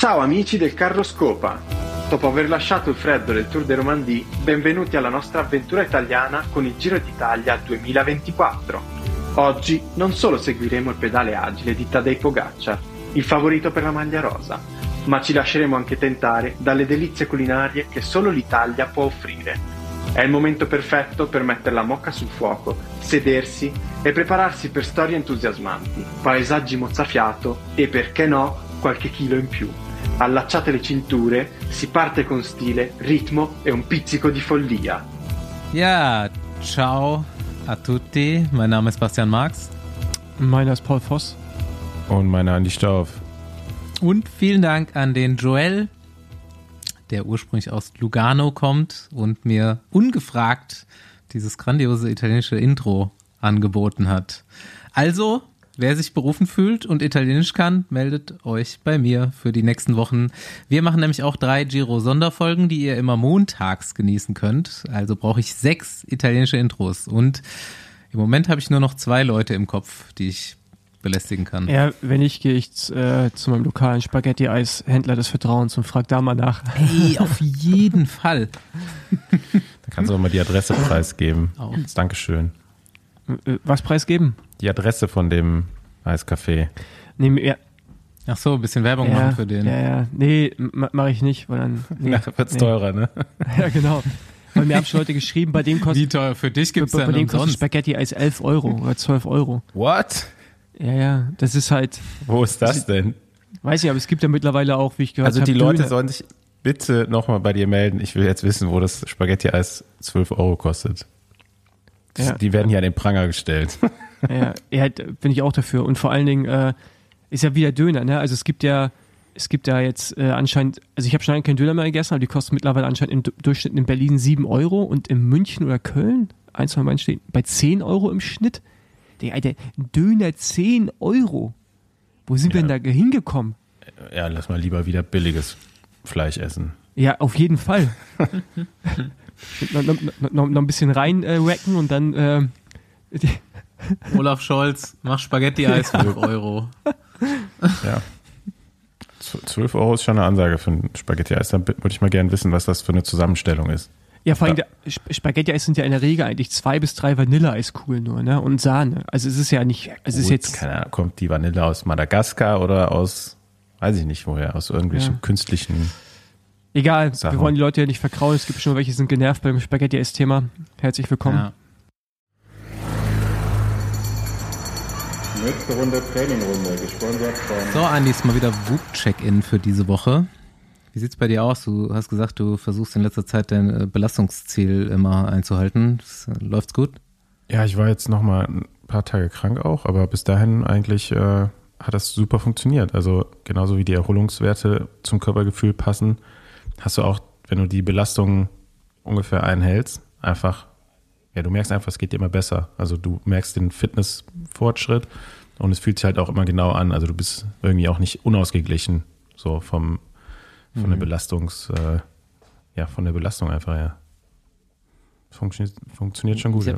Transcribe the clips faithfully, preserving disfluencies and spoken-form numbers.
Ciao amici del Carro Scopa! Dopo aver lasciato il freddo del Tour de Romandie, benvenuti alla nostra avventura italiana con il Giro d'Italia duemilaventiquattro. Oggi non solo seguiremo il pedale agile di Tadej Pogačar, il favorito per la maglia rosa, ma ci lasceremo anche tentare dalle delizie culinarie che solo l'Italia può offrire. È il momento perfetto per mettere la mocca sul fuoco, sedersi e prepararsi per storie entusiasmanti, paesaggi mozzafiato e, perché no, qualche chilo in più. Allacciate le cinture, si parte con stile, ritmo e un pizzico di follia. Ja, ciao a tutti. Mein Name ist Bastian Marx. Meiner ist Paul Voss. Und meiner Andi Stauf. Und vielen Dank an den Joel, der ursprünglich aus Lugano kommt und mir ungefragt dieses grandiose italienische Intro angeboten hat. Also, wer sich berufen fühlt und Italienisch kann, meldet euch bei mir für die nächsten Wochen. Wir machen nämlich auch drei Giro-Sonderfolgen, die ihr immer montags genießen könnt. Also brauche ich sechs italienische Intros. Und im Moment habe ich nur noch zwei Leute im Kopf, die ich belästigen kann. Ja, wenn nicht, gehe ich äh, zu meinem lokalen Spaghetti-Eis-Händler des Vertrauens und frage da mal nach. Hey, auf jeden Fall. Da kannst du auch mal die Adresse preisgeben. Auch. Das Dankeschön. Was preisgeben? Die Adresse von dem Eiscafé. Nee, ja. Ach so, ein bisschen Werbung ja, machen für den. Ja, ja. Nee, m- mache ich nicht, weil dann. Nee, Nachher wird's nee. teurer, ne? Ja, genau. Weil mir haben schon Leute geschrieben, bei dem kostet. Wie teuer? Für dich gibt's bei, ja bei dem kostet umsonst. Spaghetti-Eis elf Euro oder zwölf Euro. What? Ja, ja. Das ist halt. Wo ist das denn? Weiß nicht, aber es gibt ja mittlerweile auch, wie ich gehört Also habe. die Leute Döner. sollen sich bitte nochmal bei dir melden. Ich will jetzt wissen, wo das Spaghetti-Eis zwölf Euro kostet. Das, Ja. Die werden hier an den Pranger gestellt. Ja, ja, bin ich auch dafür. Und vor allen Dingen äh, ist ja wieder Döner, ne? Also es gibt ja, es gibt ja jetzt äh, anscheinend, also ich habe schon lange keinen Döner mehr gegessen, aber die kosten mittlerweile anscheinend im Du- Durchschnitt in Berlin sieben Euro und in München oder Köln, eins von meinen stehen, bei zehn Euro im Schnitt. Der Alter, ein Döner zehn Euro. Wo sind wir Ja. denn da hingekommen? Ja, lass mal lieber wieder billiges Fleisch essen. Ja, auf jeden Fall. noch, noch, noch, noch ein bisschen rein äh, racken und dann äh, die, Olaf Scholz, mach Spaghetti-Eis für fünf Euro. Ja. zwölf Euro ist schon eine Ansage für ein Spaghetti-Eis. Dann würde ich mal gerne wissen, was das für eine Zusammenstellung ist. ja, vor allem, der Sp- Spaghetti-Eis sind ja in der Regel eigentlich zwei bis drei Vanilleeiskugeln nur, ne? Und Sahne. Also es ist ja nicht, es ist Gut, jetzt, keine Ahnung, kommt die Vanille aus Madagaskar oder aus, weiß ich nicht woher, aus irgendwelchen Ja. künstlichen. egal, Sachen. wir wollen die Leute ja nicht verkraulen, es gibt schon welche, die sind genervt beim Spaghetti-Eis-Thema. Herzlich willkommen. Ja. Nächste Runde Trainingrunde, gesponsert von... So, Andi, ist mal wieder Whoop-Check-In für diese Woche. Wie sieht's bei dir aus? Du hast gesagt, du versuchst in letzter Zeit dein äh, Belastungsziel immer einzuhalten. Das, äh, läuft's gut? Ja, ich war jetzt noch mal ein paar Tage krank auch, aber bis dahin eigentlich äh, hat das super funktioniert. Also genauso wie die Erholungswerte zum Körpergefühl passen, hast du auch, wenn du die Belastung ungefähr einhältst, einfach, ja, du merkst einfach, es geht dir immer besser. Also du merkst den Fitnessfortschritt und es fühlt sich halt auch immer genau an. Also du bist irgendwie auch nicht unausgeglichen, so vom von der Belastungs, äh, ja, von der Belastung einfach, ja. Funktioniert, funktioniert schon gut, Ich ja. hab,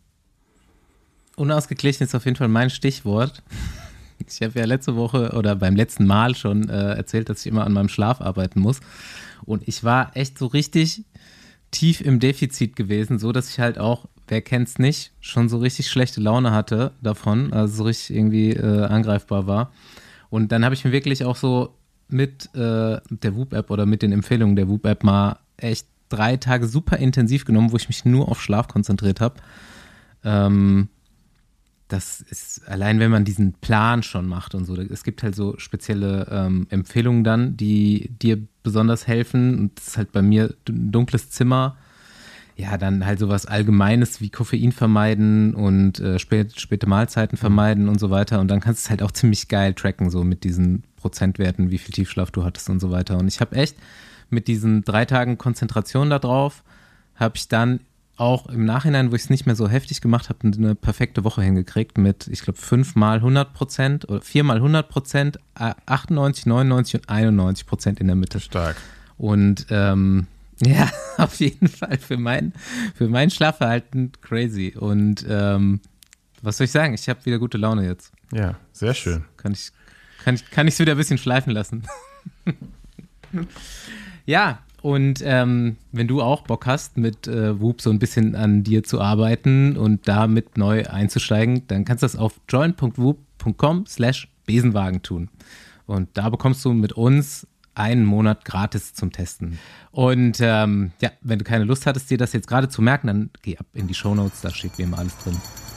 Unausgeglichen ist auf jeden Fall mein Stichwort. Ich habe ja letzte Woche oder beim letzten Mal schon äh, erzählt, dass ich immer an meinem Schlaf arbeiten muss. Und ich war echt so richtig tief im Defizit gewesen, so dass ich halt auch, wer kennt's nicht, schon so richtig schlechte Laune hatte davon, also so richtig irgendwie äh, angreifbar war. Und dann habe ich mir wirklich auch so mit äh, der Whoop-App oder mit den Empfehlungen der Whoop-App mal echt drei Tage super intensiv genommen, wo ich mich nur auf Schlaf konzentriert habe. Ähm, das ist, allein wenn man diesen Plan schon macht und so, es gibt halt so spezielle ähm, Empfehlungen dann, die dir besonders helfen. Und das ist halt bei mir ein dunkles Zimmer. Ja, dann halt sowas Allgemeines wie Koffein vermeiden und äh, spät, späte Mahlzeiten vermeiden und so weiter. Und dann kannst du es halt auch ziemlich geil tracken, so mit diesen Prozentwerten, wie viel Tiefschlaf du hattest und so weiter. Und ich habe echt mit diesen drei Tagen Konzentration da drauf, habe ich dann auch im Nachhinein, wo ich es nicht mehr so heftig gemacht habe, eine perfekte Woche hingekriegt mit, ich glaube, fünf mal hundert Prozent oder vier mal hundert Prozent, achtundneunzig, neunundneunzig und einundneunzig Prozent in der Mitte. Stark. Und ähm, ja, auf jeden Fall für mein, für mein Schlafverhalten crazy. Und ähm, was soll ich sagen? Ich habe wieder gute Laune jetzt. Ja, sehr schön. Kann ich, kann ich, kann ich es wieder ein bisschen schleifen lassen. Ja, und ähm, wenn du auch Bock hast, mit äh, Whoop so ein bisschen an dir zu arbeiten und damit neu einzusteigen, dann kannst du das auf join punkt whoop punkt com slash besenwagen tun. Und da bekommst du mit uns einen Monat gratis zum Testen. Und ähm, ja, wenn du keine Lust hattest, dir das jetzt gerade zu merken, dann geh ab in die Shownotes, da steht wie immer alles drin.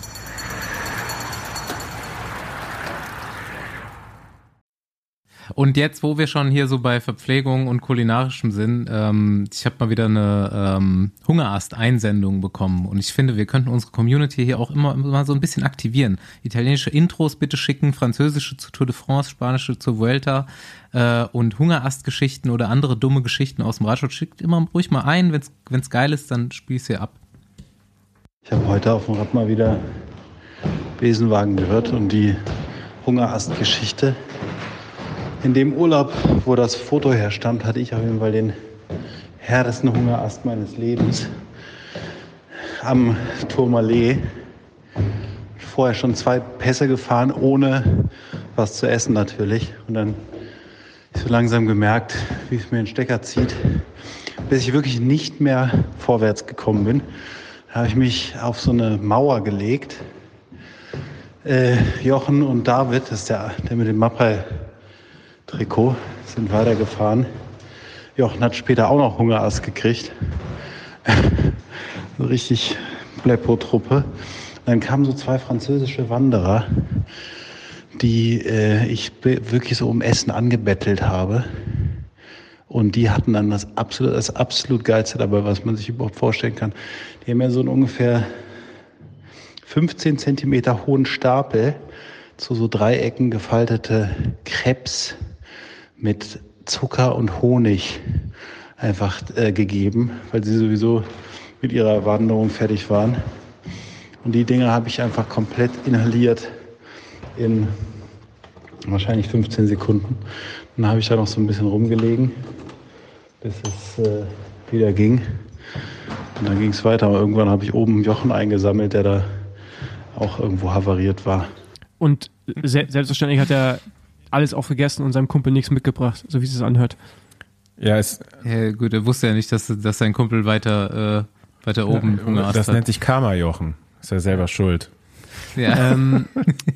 Und jetzt, wo wir schon hier so bei Verpflegung und kulinarischem sind, ähm, ich habe mal wieder eine ähm, Hungerast-Einsendung bekommen und ich finde, wir könnten unsere Community hier auch immer, immer so ein bisschen aktivieren. Italienische Intros bitte schicken, französische zur Tour de France, spanische zur Vuelta äh, und Hungerast-Geschichten oder andere dumme Geschichten aus dem Radsport. Schickt immer ruhig mal ein, wenn es geil ist, dann spiel ich hier ab. Ich habe heute auf dem Rad mal wieder Besenwagen gehört und die Hungerast-Geschichte. In dem Urlaub, wo das Foto herstammt, hatte ich auf jeden Fall den härtesten Hungerast meines Lebens am Tourmalet. Vorher schon zwei Pässe gefahren, ohne was zu essen natürlich. Und dann habe ich so langsam gemerkt, wie es mir den Stecker zieht, bis ich wirklich nicht mehr vorwärts gekommen bin. Da habe ich mich auf so eine Mauer gelegt. Äh, Jochen und David, das ist der, der mit dem Mappai Trikot, sind weitergefahren. Jochen hat später auch noch Hungerast gekriegt. So richtig Pleppo-Truppe. Dann kamen so zwei französische Wanderer, die äh, ich wirklich so um Essen angebettelt habe. Und die hatten dann das absolut, das absolut Geilste dabei, was man sich überhaupt vorstellen kann. Die haben ja so einen ungefähr fünfzehn Zentimeter hohen Stapel, zu so Dreiecken gefaltete Crepes mit Zucker und Honig einfach äh, gegeben, weil sie sowieso mit ihrer Wanderung fertig waren. Und die Dinger habe ich einfach komplett inhaliert in wahrscheinlich fünfzehn Sekunden. Dann habe ich da noch so ein bisschen rumgelegen, bis es äh, wieder ging. Und dann ging es weiter. Aber irgendwann habe ich oben Jochen eingesammelt, der da auch irgendwo havariert war. Und se- selbstverständlich hat er alles aufgegessen und seinem Kumpel nichts mitgebracht, so wie es sich anhört. Ja, es, Ja, gut, er wusste ja nicht, dass, dass sein Kumpel weiter, äh, weiter oben ja, Hungerast das hat. nennt sich Karma, Jochen. Ist ja selber schuld. Ja, ähm,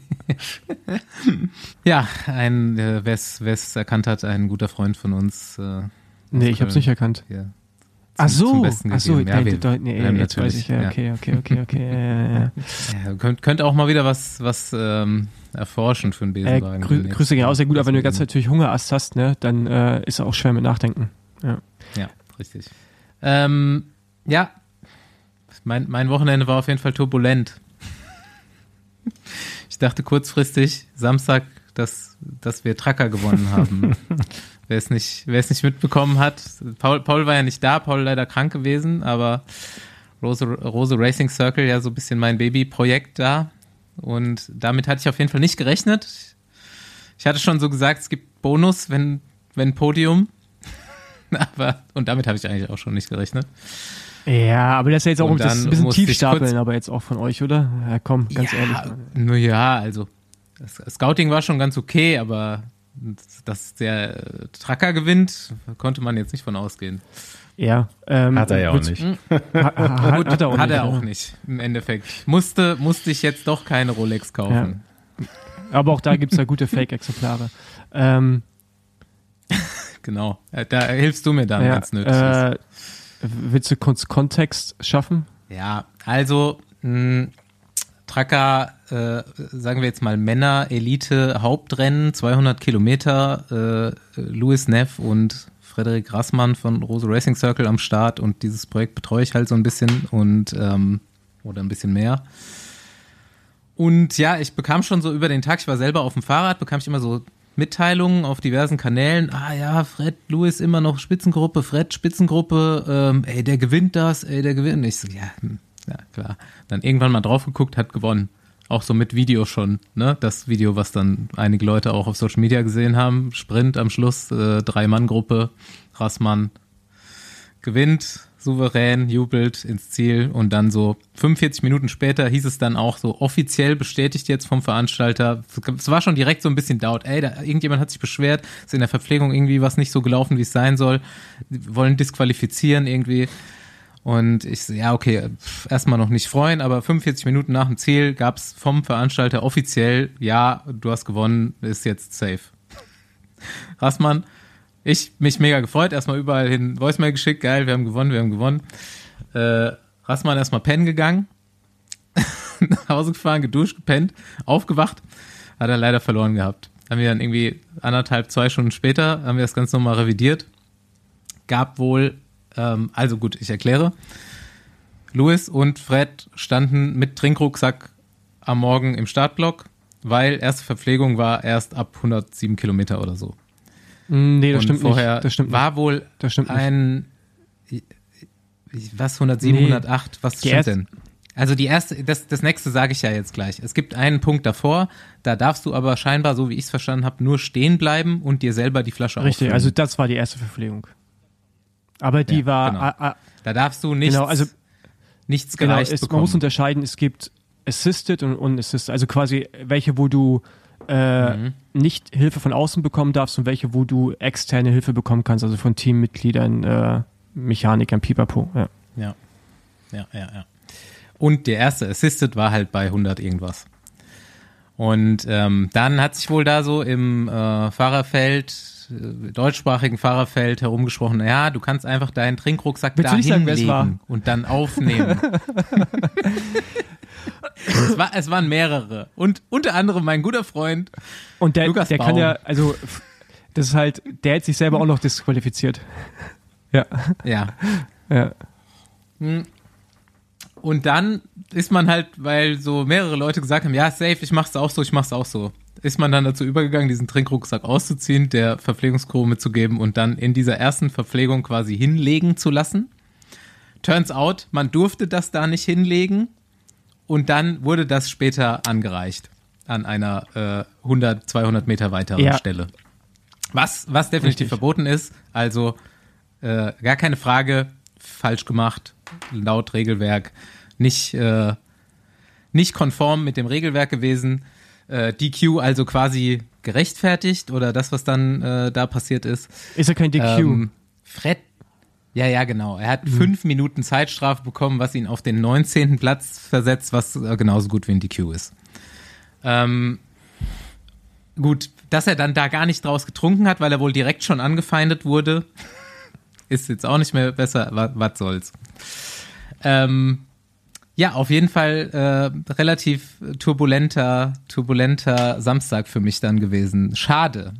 ja ein, äh, wer es erkannt hat, ein guter Freund von uns. Äh, Nee, ich habe es nicht erkannt. Ja, zum, Ach so, zum Besten ach so, gegeben. Ja, nee, wir, nee, nee, wir haben jetzt weiß ich, ja, ja. okay, okay, okay, okay, ja, ja, ja. Ja, könnt, könnt auch mal wieder was, was ähm, erforschen für einen Äh, Besenwagen. grü- Grüße gehen aus, ja gut, aber wenn du die ganze Zeit natürlich Hungerast hast, ne, dann äh, ist es auch schwer mit Nachdenken. Ja, Ja, richtig. Ähm, ja, mein, mein Wochenende war auf jeden Fall turbulent. Ich dachte kurzfristig, Samstag, dass, dass wir Tracker gewonnen haben. Wer es nicht, wer es nicht mitbekommen hat, Paul, Paul war ja nicht da, Paul leider krank gewesen, aber Rose, Rose Racing Circle, ja so ein bisschen mein Babyprojekt da. Und damit hatte ich auf jeden Fall nicht gerechnet. Ich hatte schon so gesagt, es gibt Bonus, wenn, wenn Podium. Aber, und damit habe ich eigentlich auch schon nicht gerechnet. ja aber das ist ja jetzt auch Und das ist dann ein bisschen musste ich Tiefstapeln, kurz- aber jetzt auch von euch, oder? Ja, komm, ganz ja, ehrlich. Nur ja, also das Scouting war schon ganz okay, aber dass der Tracker gewinnt, konnte man jetzt nicht von ausgehen. Ja, ähm, Hat er ja auch willst- nicht. Ha, ha, Gut, hat er auch hat nicht. er auch ja. nicht, im Endeffekt. Musste, musste ich jetzt doch keine Rolex kaufen. Aber auch da gibt es ja gute Fake-Exemplare. Ähm, Genau, da hilfst du mir dann, ja, wenn es nötig ist. äh, willst du kurz Kontext schaffen? Ja, also mh, Tracker, äh, sagen wir jetzt mal Männer-Elite-Hauptrennen, zweihundert Kilometer, äh, Louis Neff und Frederik Rassmann von Rose Racing Circle am Start und dieses Projekt betreue ich halt so ein bisschen und ähm, oder ein bisschen mehr. Und ja, ich bekam schon so über den Tag, ich war selber auf dem Fahrrad, bekam ich immer so Mitteilungen auf diversen Kanälen. Ah ja, Fred, Louis immer noch Spitzengruppe, Fred Spitzengruppe, ähm, ey, der gewinnt das, ey, der gewinnt. Und ich so, ja, hm, ja, klar. Dann irgendwann mal drauf geguckt, hat gewonnen. Auch so mit Video schon, ne? Das Video, was dann einige Leute auch auf Social Media gesehen haben. Sprint am Schluss, äh, Drei-Mann-Gruppe, Rassmann gewinnt, souverän, jubelt ins Ziel und dann so fünfundvierzig Minuten später hieß es dann auch so offiziell bestätigt jetzt vom Veranstalter. Es war schon direkt so ein bisschen Doubt. Ey, da, irgendjemand hat sich beschwert, ist in der Verpflegung irgendwie was nicht so gelaufen, wie es sein soll. Die wollen disqualifizieren irgendwie. Und ich so, ja, okay, erstmal noch nicht freuen, aber fünfundvierzig Minuten nach dem Ziel gab es vom Veranstalter offiziell, ja, du hast gewonnen, ist jetzt safe. Rassmann, ich mich mega gefreut, erstmal überall hin Voicemail geschickt, geil, wir haben gewonnen, wir haben gewonnen. Äh, Rassmann erstmal pennen gegangen, nach Hause gefahren, geduscht, gepennt, aufgewacht, hat er leider verloren gehabt. Haben wir dann irgendwie anderthalb, zwei Stunden später, haben wir das Ganze nochmal revidiert. Gab wohl Also gut, ich erkläre. Louis und Fred standen mit Trinkrucksack am Morgen im Startblock, weil erste Verpflegung war erst ab hundertsieben Kilometer oder so. Nee, das und stimmt vorher nicht. Das stimmt war nicht. wohl das stimmt ein, was, hundertsieben, Nee. hundertacht, was Die stimmt erste- denn? Also die erste, das, das nächste sage ich ja jetzt gleich. Es gibt einen Punkt davor, da darfst du aber scheinbar, so wie ich es verstanden habe, nur stehen bleiben und dir selber die Flasche Richtig, auffüllen. also das war die erste Verpflegung. Aber die Ja, war, genau. ah, ah, Da darfst du nichts, genau, also nichts genau, gereicht es, man bekommen. muss unterscheiden, es gibt Assisted und Unassisted, also quasi welche, wo du äh, Mhm. nicht Hilfe von außen bekommen darfst und welche, wo du externe Hilfe bekommen kannst, also von Teammitgliedern, äh, Mechanikern, Pipapo. Ja. Ja, ja, ja, ja. Und der erste Assisted war halt bei hundert irgendwas. Und ähm, dann hat sich wohl da so im äh, Fahrerfeld, äh, deutschsprachigen Fahrerfeld herumgesprochen, ja, du kannst einfach deinen Trinkrucksack Willst da du nicht sagen, wer es war? hinlegen und dann aufnehmen. es, war, es waren mehrere. Und unter anderem mein guter Freund Und der, Lukas der kann Baum. ja, also f- das ist halt, der hat sich selber auch noch disqualifiziert. Ja, Ja. ja. Und dann ist man halt, weil so mehrere Leute gesagt haben, ja, safe, ich mach's auch so, ich mach's auch so, ist man dann dazu übergegangen, diesen Trinkrucksack auszuziehen, der Verpflegungscrew mitzugeben und dann in dieser ersten Verpflegung quasi hinlegen zu lassen. Turns out, man durfte das da nicht hinlegen und dann wurde das später angereicht an einer äh, hundert, zweihundert Meter weiteren Ja. Stelle. Was, was definitiv Richtig. verboten ist, also äh, gar keine Frage, falsch gemacht, laut Regelwerk, nicht, äh, nicht konform mit dem Regelwerk gewesen. Äh, D Q also quasi gerechtfertigt oder das, was dann äh, da passiert ist. Ist ja kein D Q. Ähm, Fred, ja, ja, genau. Er hat fünf Minuten Zeitstrafe bekommen, was ihn auf den neunzehnten Platz versetzt, was äh, genauso gut wie ein D Q ist. Ähm, gut, dass er dann da gar nicht draus getrunken hat, weil er wohl direkt schon angefeindet wurde, ist jetzt auch nicht mehr besser, was, was soll's. Ähm, ja, auf jeden Fall äh, relativ turbulenter, turbulenter Samstag für mich dann gewesen. Schade.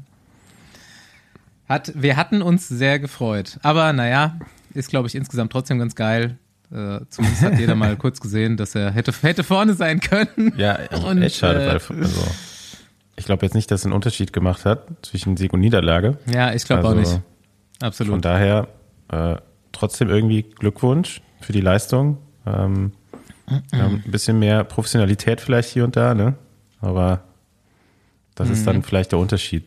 Hat, wir hatten uns sehr gefreut. Aber naja, ist, glaube ich, insgesamt trotzdem ganz geil. Äh, zumindest hat jeder mal kurz gesehen, dass er hätte, hätte vorne sein können. Ja, Und, echt schade, äh, weil also, ich glaube jetzt nicht, dass es einen Unterschied gemacht hat zwischen Sieg und Niederlage. Ja, ich glaube Also, auch nicht. Von Absolut. daher äh, trotzdem irgendwie Glückwunsch für die Leistung. Ähm, ja, ein bisschen mehr Professionalität vielleicht hier und da, ne? Aber das ist dann vielleicht der Unterschied.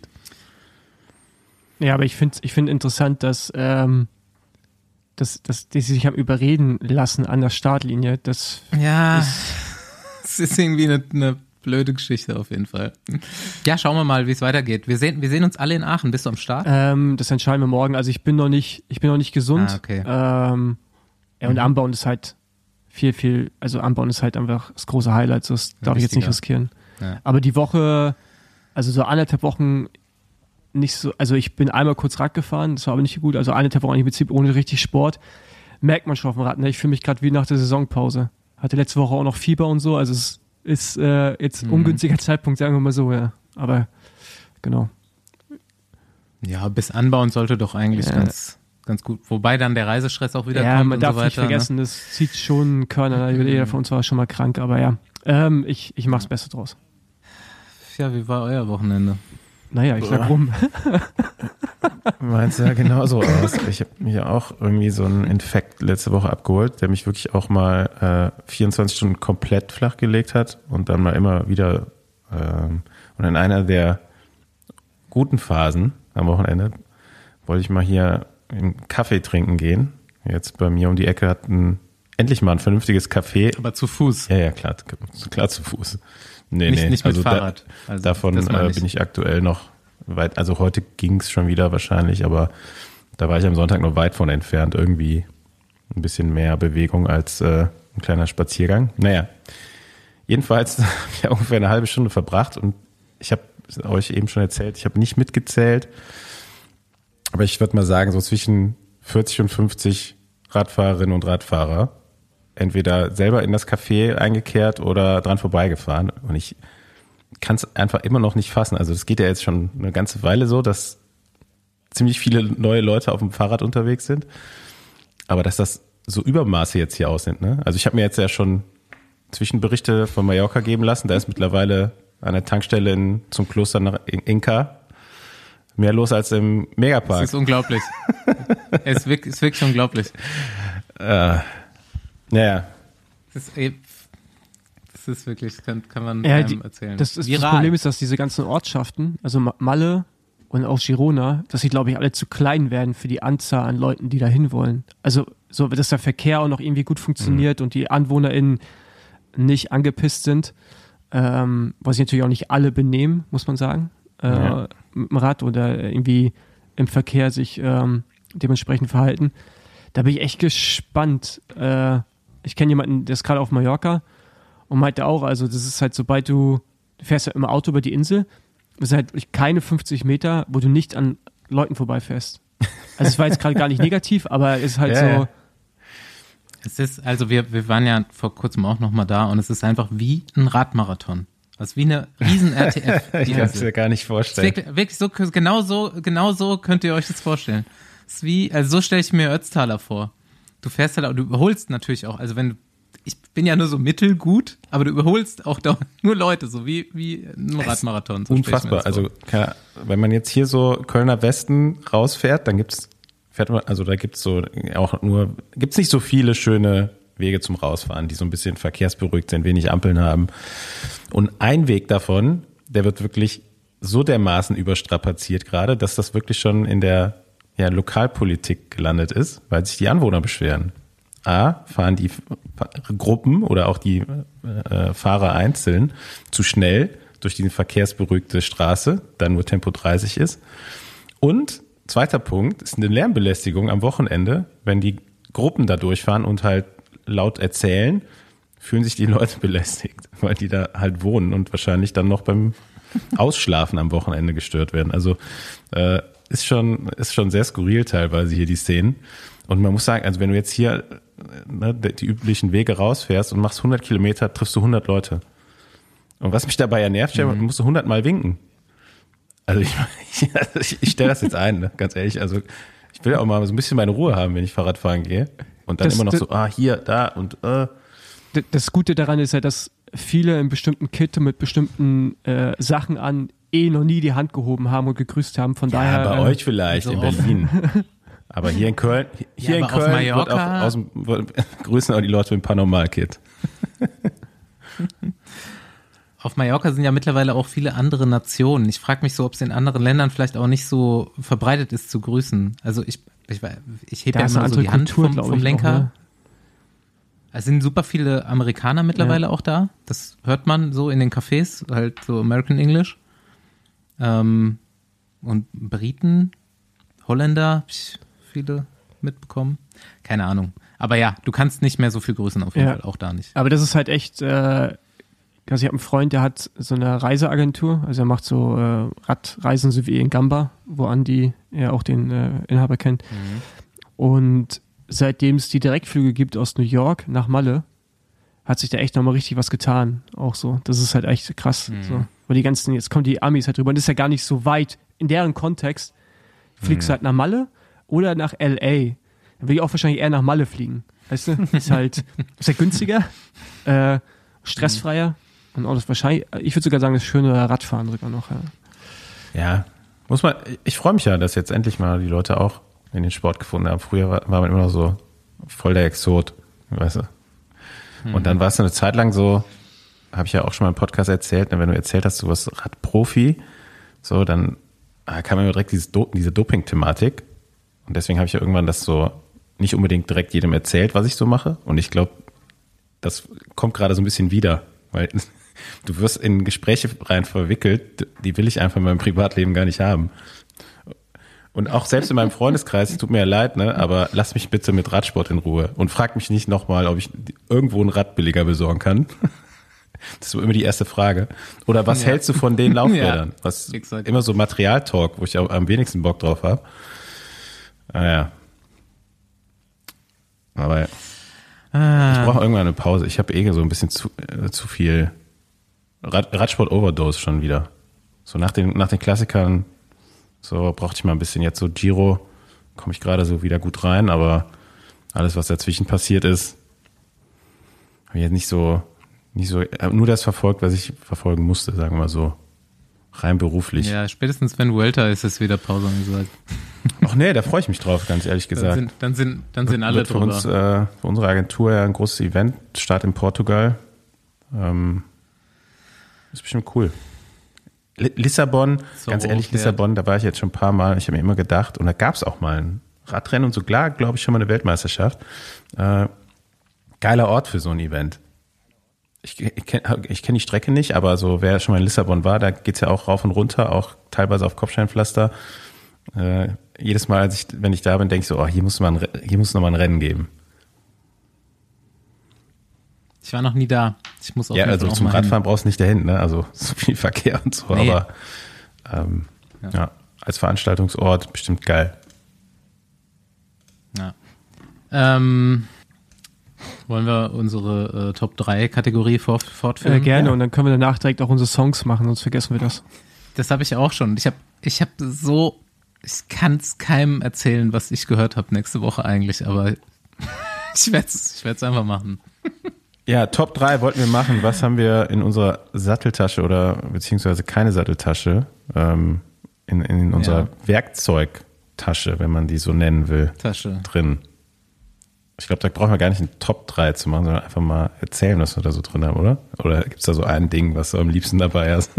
Ja, aber ich finde ich find interessant, dass, ähm, dass, dass die sich haben überreden lassen an der Startlinie. Das Ja, es ist irgendwie eine, eine blöde Geschichte auf jeden Fall. Ja, schauen wir mal, wie es weitergeht. Wir sehen, wir sehen uns alle in Aachen. Bist du am Start? Ähm, das entscheiden wir morgen. Also ich bin noch nicht, ich bin noch nicht gesund. Ah, okay. Ähm, ja, und Anbauen ist halt viel, viel, also Anbauen ist halt einfach das große Highlight, so das darf ich jetzt nicht wichtiger. riskieren. Ja. Aber die Woche, also so anderthalb Wochen nicht so, also ich bin einmal kurz Rad gefahren, das war aber nicht gut, also anderthalb Wochen im Prinzip ohne richtig Sport, merkt man schon auf dem Rad, ne? Ich fühle mich gerade wie nach der Saisonpause. Hatte letzte Woche auch noch Fieber und so, also es ist äh, jetzt Mhm. ungünstiger Zeitpunkt, sagen wir mal so, ja. Aber genau. Ja, bis anbauen sollte doch eigentlich Ja. ganz, ganz gut. Wobei dann der Reisestress auch wieder Ja, kommt man und darf so weiter. nicht vergessen, das zieht schon Körner. Mhm. Jeder von uns war schon mal krank, aber ja. Ähm, ich, ich mach's Beste draus. Ne? Ja, wie war euer Wochenende? Naja, ich sag rum. Meins sah genauso aus. Ich habe mir auch irgendwie so einen Infekt letzte Woche abgeholt, der mich wirklich auch mal äh, vierundzwanzig Stunden komplett flach gelegt hat und dann mal immer wieder ähm, und in einer der guten Phasen am Wochenende wollte ich mal hier einen Kaffee trinken gehen Jetzt bei mir um die Ecke hat ein, endlich mal ein vernünftiges Café. Aber zu Fuß. Ja, ja, klar, klar zu Fuß. Nee, nicht, nee. nicht mit also Fahrrad. Da, also, davon äh, bin ich aktuell noch weit, also heute ging es schon wieder wahrscheinlich, aber da war ich am Sonntag noch weit von entfernt. Irgendwie ein bisschen mehr Bewegung als äh, ein kleiner Spaziergang. Naja, jedenfalls habe ich ja ungefähr eine halbe Stunde verbracht und ich habe euch eben schon erzählt, ich habe nicht mitgezählt, aber ich würde mal sagen, so zwischen vierzig und fünfzig Radfahrerinnen und Radfahrer entweder selber in das Café eingekehrt oder dran vorbeigefahren. Und ich kann es einfach immer noch nicht fassen. Also das geht ja jetzt schon eine ganze Weile so, dass ziemlich viele neue Leute auf dem Fahrrad unterwegs sind. Aber dass das so Übermaße jetzt hier aussieht. Ne? Also ich habe mir jetzt ja schon Zwischenberichte von Mallorca geben lassen. Da ist mittlerweile an der Tankstelle in, zum Kloster nach Inca mehr los als im Megapark. Das ist unglaublich. Es ist wirklich, ist wirklich unglaublich. Äh, naja. Das ist, das ist wirklich, kann, kann man ja, einem die, erzählen. Das, ist, das Problem ist, dass diese ganzen Ortschaften, also Malle und auch Girona, dass sie, glaube ich, alle zu klein werden für die Anzahl an Leuten, die da hinwollen. Also, so, dass der Verkehr auch noch irgendwie gut funktioniert mhm. und die AnwohnerInnen nicht angepisst sind, ähm, was sich natürlich auch nicht alle benehmen, muss man sagen, äh, ja. mit dem Rad oder irgendwie im Verkehr sich ähm, dementsprechend verhalten. Da bin ich echt gespannt. Äh, ich kenne jemanden, der ist gerade auf Mallorca und meinte auch, also das ist halt, sobald du, du fährst ja immer Auto über die Insel, das sind halt keine fünfzig Meter, wo du nicht an Leuten vorbeifährst. Also es war jetzt gerade gar nicht negativ, aber es ist halt ja, so. Ja. Es ist, also wir, wir waren ja vor kurzem auch nochmal da und es ist einfach wie ein Radmarathon. Also wie eine riesen R T F. Ich kann es mir gar nicht vorstellen. Wirklich, wirklich so, genau so, genau so könnt ihr euch das vorstellen. Es ist wie, also so stelle ich mir Ötztaler vor. Du fährst halt, du überholst natürlich auch, also wenn du, ich bin ja nur so mittelgut, aber du überholst auch da nur Leute, so wie, wie ein Radmarathon. So unfassbar. Also, keine, wenn man jetzt hier so Kölner Westen rausfährt, dann gibt's, fährt man, also da gibt's so auch nur, gibt's nicht so viele schöne Wege zum Rausfahren, die so ein bisschen verkehrsberuhigt sind, wenig Ampeln haben. Und ein Weg davon, der wird wirklich so dermaßen überstrapaziert gerade, dass das wirklich schon in der ja, Lokalpolitik gelandet ist, weil sich die Anwohner beschweren. A, fahren die Gruppen oder auch die äh, Fahrer einzeln zu schnell durch die verkehrsberuhigte Straße, da nur Tempo dreißig ist. Und zweiter Punkt ist eine Lärmbelästigung am Wochenende, wenn die Gruppen da durchfahren und halt laut erzählen, fühlen sich die Leute belästigt, weil die da halt wohnen und wahrscheinlich dann noch beim Ausschlafen am Wochenende gestört werden. Also äh, ist schon ist schon sehr skurril teilweise hier die Szenen. Und man muss sagen, also wenn du jetzt hier ne, die üblichen Wege rausfährst und machst hundert Kilometer, triffst du hundert Leute. Und was mich dabei ja nervt, mhm. musst du hundert Mal winken. Also ich, ich, ich stelle das jetzt ein, ne, ganz ehrlich. Also ich will auch mal so ein bisschen meine Ruhe haben, wenn ich Fahrrad fahren gehe. Und dann das, immer noch das, so, ah, hier, da und äh. Das Gute daran ist ja, dass viele in bestimmten Kit mit bestimmten äh, Sachen an eh noch nie die Hand gehoben haben und gegrüßt haben. Von ja, daher. bei äh, euch vielleicht, so in Berlin. Aber hier in Köln, hier ja, in Köln wird auch aus dem, grüßen auch die Leute mit dem Paranormal-Kit. Auf Mallorca sind ja mittlerweile auch viele andere Nationen. Ich frage mich so, ob es in anderen Ländern vielleicht auch nicht so verbreitet ist zu grüßen. Also ich, ich, ich hebe ja immer so die Hand Kultur, vom, vom Lenker. Auch, ne? Es sind super viele Amerikaner mittlerweile ja. auch da. Das hört man so in den Cafés, halt so American English. Ähm, und Briten, Holländer, hab ich viele mitbekommen. Keine Ahnung. Aber ja, du kannst nicht mehr so viel grüßen auf jeden ja. Fall, auch da nicht. Aber das ist halt echt, äh, also ich habe einen Freund, der hat so eine Reiseagentur, also er macht so äh, Radreisen, so wie in Gamba, wo Andi ja auch den äh, Inhaber kennt. Mhm. Und seitdem es die Direktflüge gibt aus New York nach Malle, hat sich da echt nochmal richtig was getan. Auch so. Das ist halt echt krass. Mhm. So. Weil die ganzen, jetzt kommen die Amis halt drüber. Und das ist ja gar nicht so weit. In deren Kontext fliegst mhm. du halt nach Malle oder nach L A. Dann will ich auch wahrscheinlich eher nach Malle fliegen. Weißt du? Ist halt, ist halt günstiger, äh, stressfreier. Mhm. Und auch das wahrscheinlich, ich würde sogar sagen, das schöne Radfahren sogar noch. Ja, ja muss man, ich freue mich ja, dass jetzt endlich mal die Leute auch in den Sport gefunden haben. Früher war, war man immer noch so voll der Exot, weißt du. Mhm. Und dann war es eine Zeit lang so, habe ich ja auch schon mal im Podcast erzählt, wenn du erzählt hast, du warst Radprofi, so, dann kam immer direkt dieses Do- diese Doping-Thematik. Und deswegen habe ich ja irgendwann das so nicht unbedingt direkt jedem erzählt, was ich so mache. Und ich glaube, das kommt gerade so ein bisschen wieder, weil du wirst in Gespräche rein verwickelt, die will ich einfach in meinem Privatleben gar nicht haben. Und auch selbst in meinem Freundeskreis, es tut mir ja leid, ne, aber lass mich bitte mit Radsport in Ruhe und frag mich nicht nochmal, ob ich irgendwo ein Rad billiger besorgen kann. Das ist so immer die erste Frage. Oder was ja. hältst du von den Laufrädern? Ja, was exakt. Immer so Materialtalk, wo ich auch am wenigsten Bock drauf habe. Naja. Aber ah. ich brauche irgendwann eine Pause. Ich habe eh so ein bisschen zu, äh, zu viel Rad, Radsport-Overdose schon wieder. So nach den, nach den Klassikern, so brauchte ich mal ein bisschen. Jetzt so Giro, komme ich gerade so wieder gut rein, aber alles, was dazwischen passiert ist, habe ich jetzt nicht so, nicht so, nur das verfolgt, was ich verfolgen musste, sagen wir mal so. Rein beruflich. Ja, spätestens wenn Vuelta ist, ist wieder Pause angesagt. Ach nee, da freue ich mich drauf, ganz ehrlich gesagt. Dann sind, dann sind, dann sind alle wird für drüber. uns, äh, für unsere Agentur ja ein großes Event, Start in Portugal. Ähm, ist bestimmt cool. Lissabon, so, ganz ehrlich, Lissabon, da war ich jetzt schon ein paar Mal, ich habe mir immer gedacht, und da gab es auch mal ein Radrennen und sogar, glaube ich, schon mal eine Weltmeisterschaft. Äh, geiler Ort für so ein Event. Ich, ich kenne ich kenn die Strecke nicht, aber so wer schon mal in Lissabon war, da geht's ja auch rauf und runter, auch teilweise auf Kopfsteinpflaster. Äh, jedes Mal, als ich, wenn ich da bin, denke ich so, oh, hier muss man, hier muss noch mal ein Rennen geben. Ich war noch nie da. Ich muss auch ja, also zum Radfahren hin. Brauchst du nicht dahin, ne? Also so viel Verkehr und so, nee. aber ähm, ja. ja, als Veranstaltungsort bestimmt geil. Ja. Ähm, wollen wir unsere äh, Top drei Kategorie fort, fortführen? Äh, gerne, ja. Und dann können wir danach direkt auch unsere Songs machen, sonst vergessen wir das. Das habe ich auch schon. Ich habe ich hab so, ich kann es keinem erzählen, was ich gehört habe nächste Woche eigentlich, aber ich werde es ich werd's einfach machen. Ja, Top drei wollten wir machen. Was haben wir in unserer Satteltasche oder beziehungsweise keine Satteltasche, ähm, in, in unserer ja. Werkzeugtasche, wenn man die so nennen will, Tasche. drin? Ich glaube, da brauchen wir gar nicht einen Top drei zu machen, sondern einfach mal erzählen, was wir da so drin haben, oder? Oder gibt es da so ein Ding, was du am liebsten dabei hast?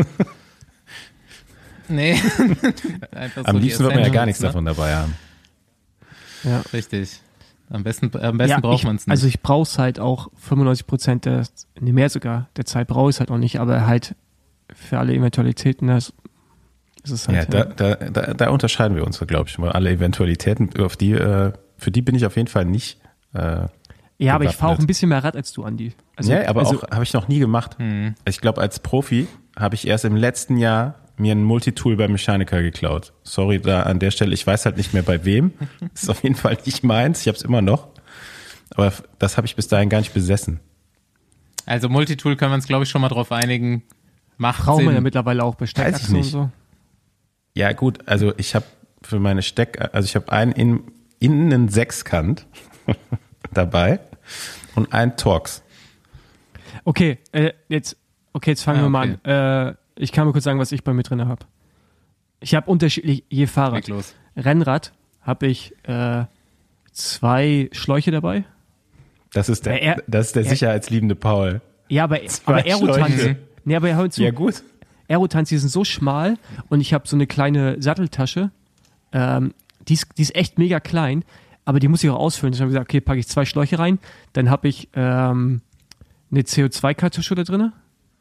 Nee. Am so liebsten wird man ja gar nichts ne? davon dabei haben. Ja, richtig. Am besten, am besten ja, braucht man es nicht. Also ich brauche es halt auch fünfundneunzig Prozent der, nee, mehr sogar, der Zeit brauche ich es halt auch nicht, aber halt für alle Eventualitäten, das ist es halt. Ja, ja. Da, da, da, da unterscheiden wir uns, glaube ich, mal. Alle Eventualitäten, auf die, äh, für die bin ich auf jeden Fall nicht. Äh, ja, aber ich fahre auch ein bisschen mehr Rad als du, Andi. Also, ja, aber also, auch habe ich noch nie gemacht. Mhm. Ich glaube, als Profi habe ich erst im letzten Jahr mir ein Multitool beim Mechaniker geklaut. Sorry da an der Stelle, ich weiß halt nicht mehr bei wem. Das ist auf jeden Fall nicht meins, ich habe es immer noch. Aber das habe ich bis dahin gar nicht besessen. Also Multitool können wir uns, glaube ich, schon mal drauf einigen. Macht Brauchen Sinn. wir ja mittlerweile auch Besteckachsen und so. Ja gut, also ich habe für meine Steck, also ich habe einen in, innen Sechskant dabei und einen Torx. Okay, äh, jetzt, okay, jetzt fangen ah, wir mal okay. an. Äh, ich kann mal kurz sagen, was ich bei mir drin habe. Ich habe unterschiedlich, je Fahrrad. Rennrad habe ich äh, zwei Schläuche dabei. Das ist der, er, das ist der er, sicherheitsliebende Paul. Ja, aber, aber Aerotanzi. Nee, aber hör zu. Ja, gut. Aerotanzi sind so schmal und ich habe so eine kleine Satteltasche. Ähm, die, ist, die ist echt mega klein, aber die muss ich auch ausfüllen. Ich habe gesagt, okay, packe ich zwei Schläuche rein. Dann habe ich ähm, eine C O zwei Kartusche da drin.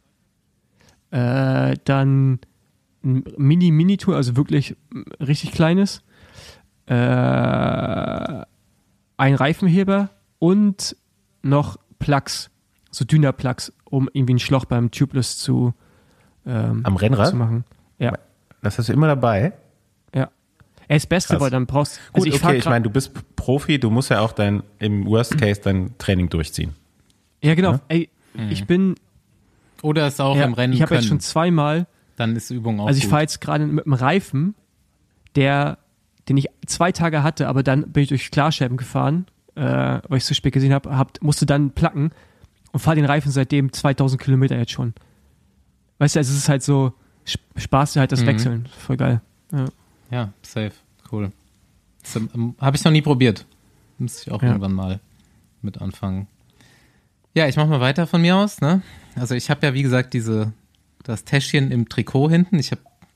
Äh, dann ein Mini-Mini-Tool, also wirklich richtig kleines. Äh, ein Reifenheber und noch Plugs, so Dyna-Plugs, um irgendwie ein Schloch beim Tubeless zu, ähm, Am Rennrad? zu machen. Ja. Das hast du immer dabei? Ja. Er ist das Beste, weil dann brauchst also Gut, ich okay, ich meine, du bist Profi, du musst ja auch dein, im Worst Case dein Training durchziehen. Ja, genau. Ja? Ey, mhm. ich bin Oder es auch ja, im Rennen ich habe jetzt schon können. zweimal, Dann ist Übung auch also ich gut. fahre jetzt gerade mit einem Reifen, der, den ich zwei Tage hatte, aber dann bin ich durch Klarscherben gefahren, äh, weil ich es zu spät gesehen habe, hab, musste dann placken und fahre den Reifen seitdem zweitausend Kilometer jetzt schon. Weißt du, also es ist halt so, Spaß halt das Mhm. Wechseln. Voll geil. Ja, Ja, safe. Cool. Das ähm, habe ich noch nie probiert. Müsste ich auch Ja. irgendwann mal mit anfangen. Ja, ich mache mal weiter von mir aus. Ne? Also ich habe ja, wie gesagt, diese das Täschchen im Trikot hinten. Ich habe